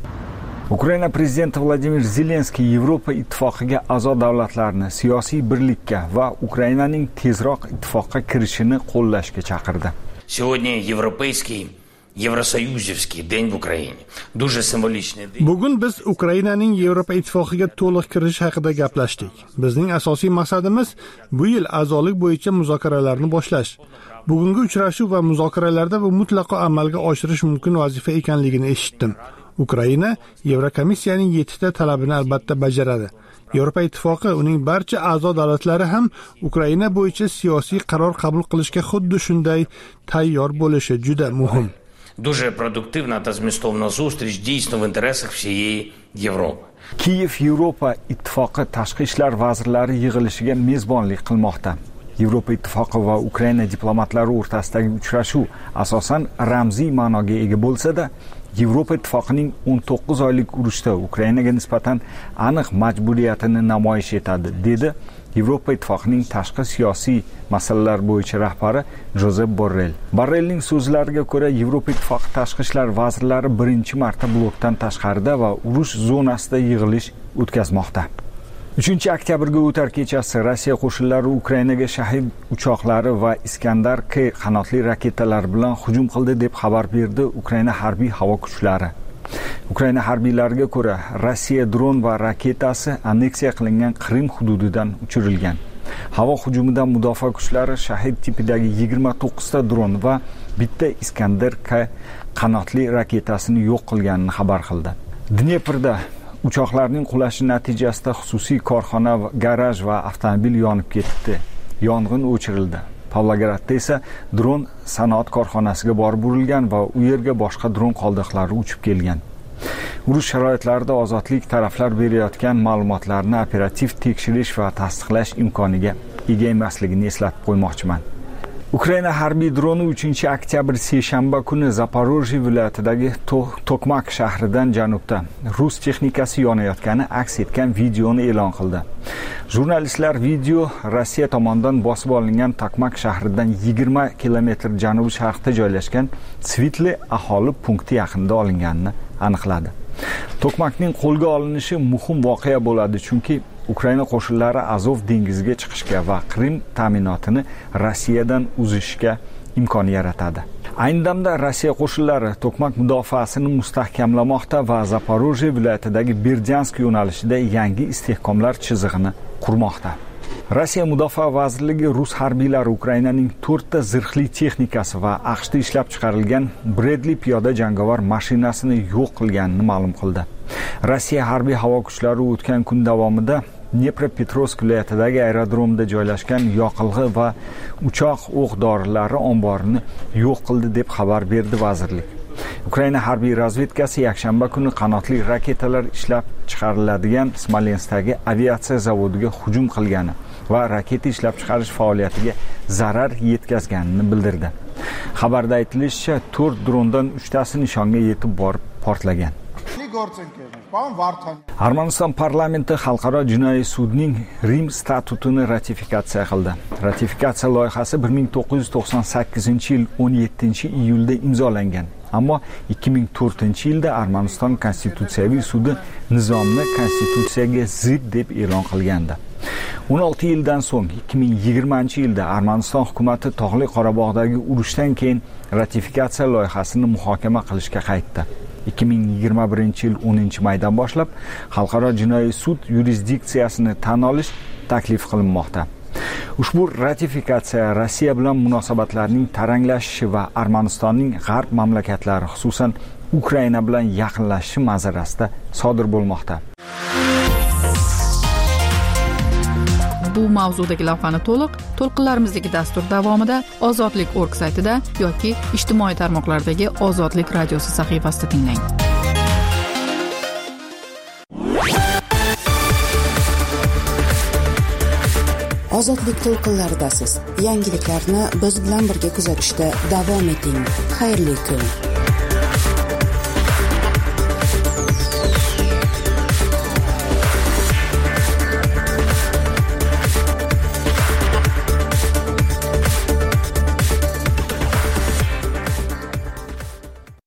[SPEAKER 11] Ukraina prezidenti Vladimir Zelenskiy Yevropa ittifoqiga a'zo davlatlarni siyosiy birlikka va Ukrainaning tezroq ittifoqqa kirishini qo'llashga chaqirdi.
[SPEAKER 22] Сегодня европейский Евросоюзовский день в Украине. Дуже символичный день.
[SPEAKER 9] Bugun biz Ukrainaning Yevropa ittifoqiga to'liq kirish haqida gaplashdik. Bizning asosiy maqsadimiz bu yil a'zolik bo'yicha muzokaralarni boshlash. Bugungi uchrashuv va muzokaralarda bu mutlaqo amalga oshirish mumkin vazifa ekanligini eshitdim. Ukraina Yevrokomissiyaning 7 ta talabini albatta bajaradi. Yevropa ittifoqi uning barcha a'zo davlatlari ham Ukraina bo'yicha siyosiy qaror qabul qilishga xuddi shunday tayyor bo'lishi juda muhim.
[SPEAKER 22] Дуже продуктивна та змістовна зустріч дійсно в інтересах всієї Європи.
[SPEAKER 11] Kiyev Yevropa ittifoqi tashqi ishlar vazirlari yig'ilishiga mezbonlik qilmoqda. Yevropa ittifoqi va Ukraina diplomatlari o'rtasidagi uchrashuv asosan ramziy ma'noga ega bo'lsa-da, Yevropa ittifoqining 19 oylik urushda Ukrainaga nisbatan aniq majburiyatini namoyish etadi, dedi Yevropa ittifoqining tashqi siyosiy masalalar bo'yicha rahbari Josep Borrell. Borrellning so'zlariga ko'ra, Yevropa ittifoqi tashqi ishlar vazirlari birinchi marta blokdan tashqarida va urush zonasida yig'ilish o'tkazmoqda. 3-oktyabrga o'tar kechasi Rossiya qo'shinlari Ukrainaga shahid uchoqlari va Iskandar K qanotli raketalar bilan hujum qildi deb xabar berdi Ukraina harbiy havo kuchlari. Ukraina harbiylariga ko'ra, Rossiya dron va raketasi anneksiya qilingan Qrim hududidan uchirilgan. Havo hujumidan mudofaa kuchlari shahid tipidagi 29 ta dron va bitta Iskandar K qanotli raketasini yo'q qilganini xabar qildi. Dneprda uchoqlarning qulashi natijasida xususiy korxona, garaj va avtomobil yonib ketdi. Yong'in o'chirildi. Pavlogradda esa dron sanoat korxonasiga borib urilgan va u yerga boshqa dron qoldiqlari uchib kelgan. Urush sharoitlarida ozodlik taraflar berayotgan ma'lumotlarni operativ tekshirish va tasdiqlash imkoniga ega emasligini eslatib qo'ymoqchiman. Ukraina harbiy droni 3-oktyabr seshanba kuni Zaporojye viloyatidagi Tokmak shahridan janubda rus texnikasi yonayotgani aks etgan videoni e'lon qildi. Jurnalistlar video Rossiya tomonidan bosib olingan Tokmak shahridan 20 kilometr janubi-sharqda joylashgan Svitli aholi punkti yaqinida olinganini aniqladi. Tokmakning qo'lga olinishi muhim voqea bo'ladi, chunki Ukraina qo'shinlari Azov dengiziga chiqishga va Qrim ta'minotini Rossiyadan uzishga imkon yaratadi. Ayni damda Rossiya qo'shinlari Tokmak mudofaasini mustahkamlamoqda va Zaporojye viloyatidagi Berdyansk yo'nalishida yangi istehkomlar chizig'ini qurmoqda. Rossiya Mudofaa vazirligi rus harbiylari Ukrainaning 4 ta zirhli texnikasi va AQShda ishlab chiqarilgan Bradley piyoda jangovar mashinasini yo'q qilganini ma'lum qildi. Rossiya harbiy havo kuchlari o'tgan kun davomida Dnepropetrovsk viloyatidagi aerodromda joylashgan yoqilg'i va uchoq o'q-dorilari omborini yo'q qildi deb xabar berdi vazirlik. Ukraina harbiy razvedkasi yakshanba kuni qanotli raketalar ishlab chiqariladigan Smolenskdagi aviatsiya zavodiga hujum qilgani va raketa ishlab chiqarish faoliyatiga zarar yetkazganini bildirdi. Xabarda aytilishicha, 4 drondan 3 tasi nishonga yetib borib portlagan. Armaniston parlamenti Xalqaro jinoiy sudning Rim statutini ratifikatsiya qildi. Ratifikatsiya loyihasi 1998-yil 17-iyulda imzolangan. Ammo 2004-yilda Armaniston konstitutsiyaviy sudi nizomni konstitutsiyaga zid deb e'lon qilgandi. 16 yildan so'ng 2020-yilda Armaniston hukumati Tog'li Qorabog'dagi urushdan keyin ratifikatsiya loyihasini muhokama qilishga qaytdi. 2021-yil 10-maydan boshlab Xalqaro jinoiy sud yurisdiksiyasini tan olish taklif qilinmoqda. Ushbu ratifikatsiya Rossiya bilan munosabatlarning taranglashishi va Armanistonning g'arb mamlakatlari, xususan Ukraina bilan yaqinlashishi manzarasida sodir bo'lmoqda.
[SPEAKER 2] Bu mavzudagi lavhani to'lqinlarimizdagi dastur davomida Ozodlik.org saytida yoki ijtimoiy tarmoqlardagi Ozodlik radiosi sahifasida tinglang.
[SPEAKER 1] Ozodlik to'lqinlaridasiz. Yangiliklarni biz bilan birga kuzatishda davom eting. Xayrli kun.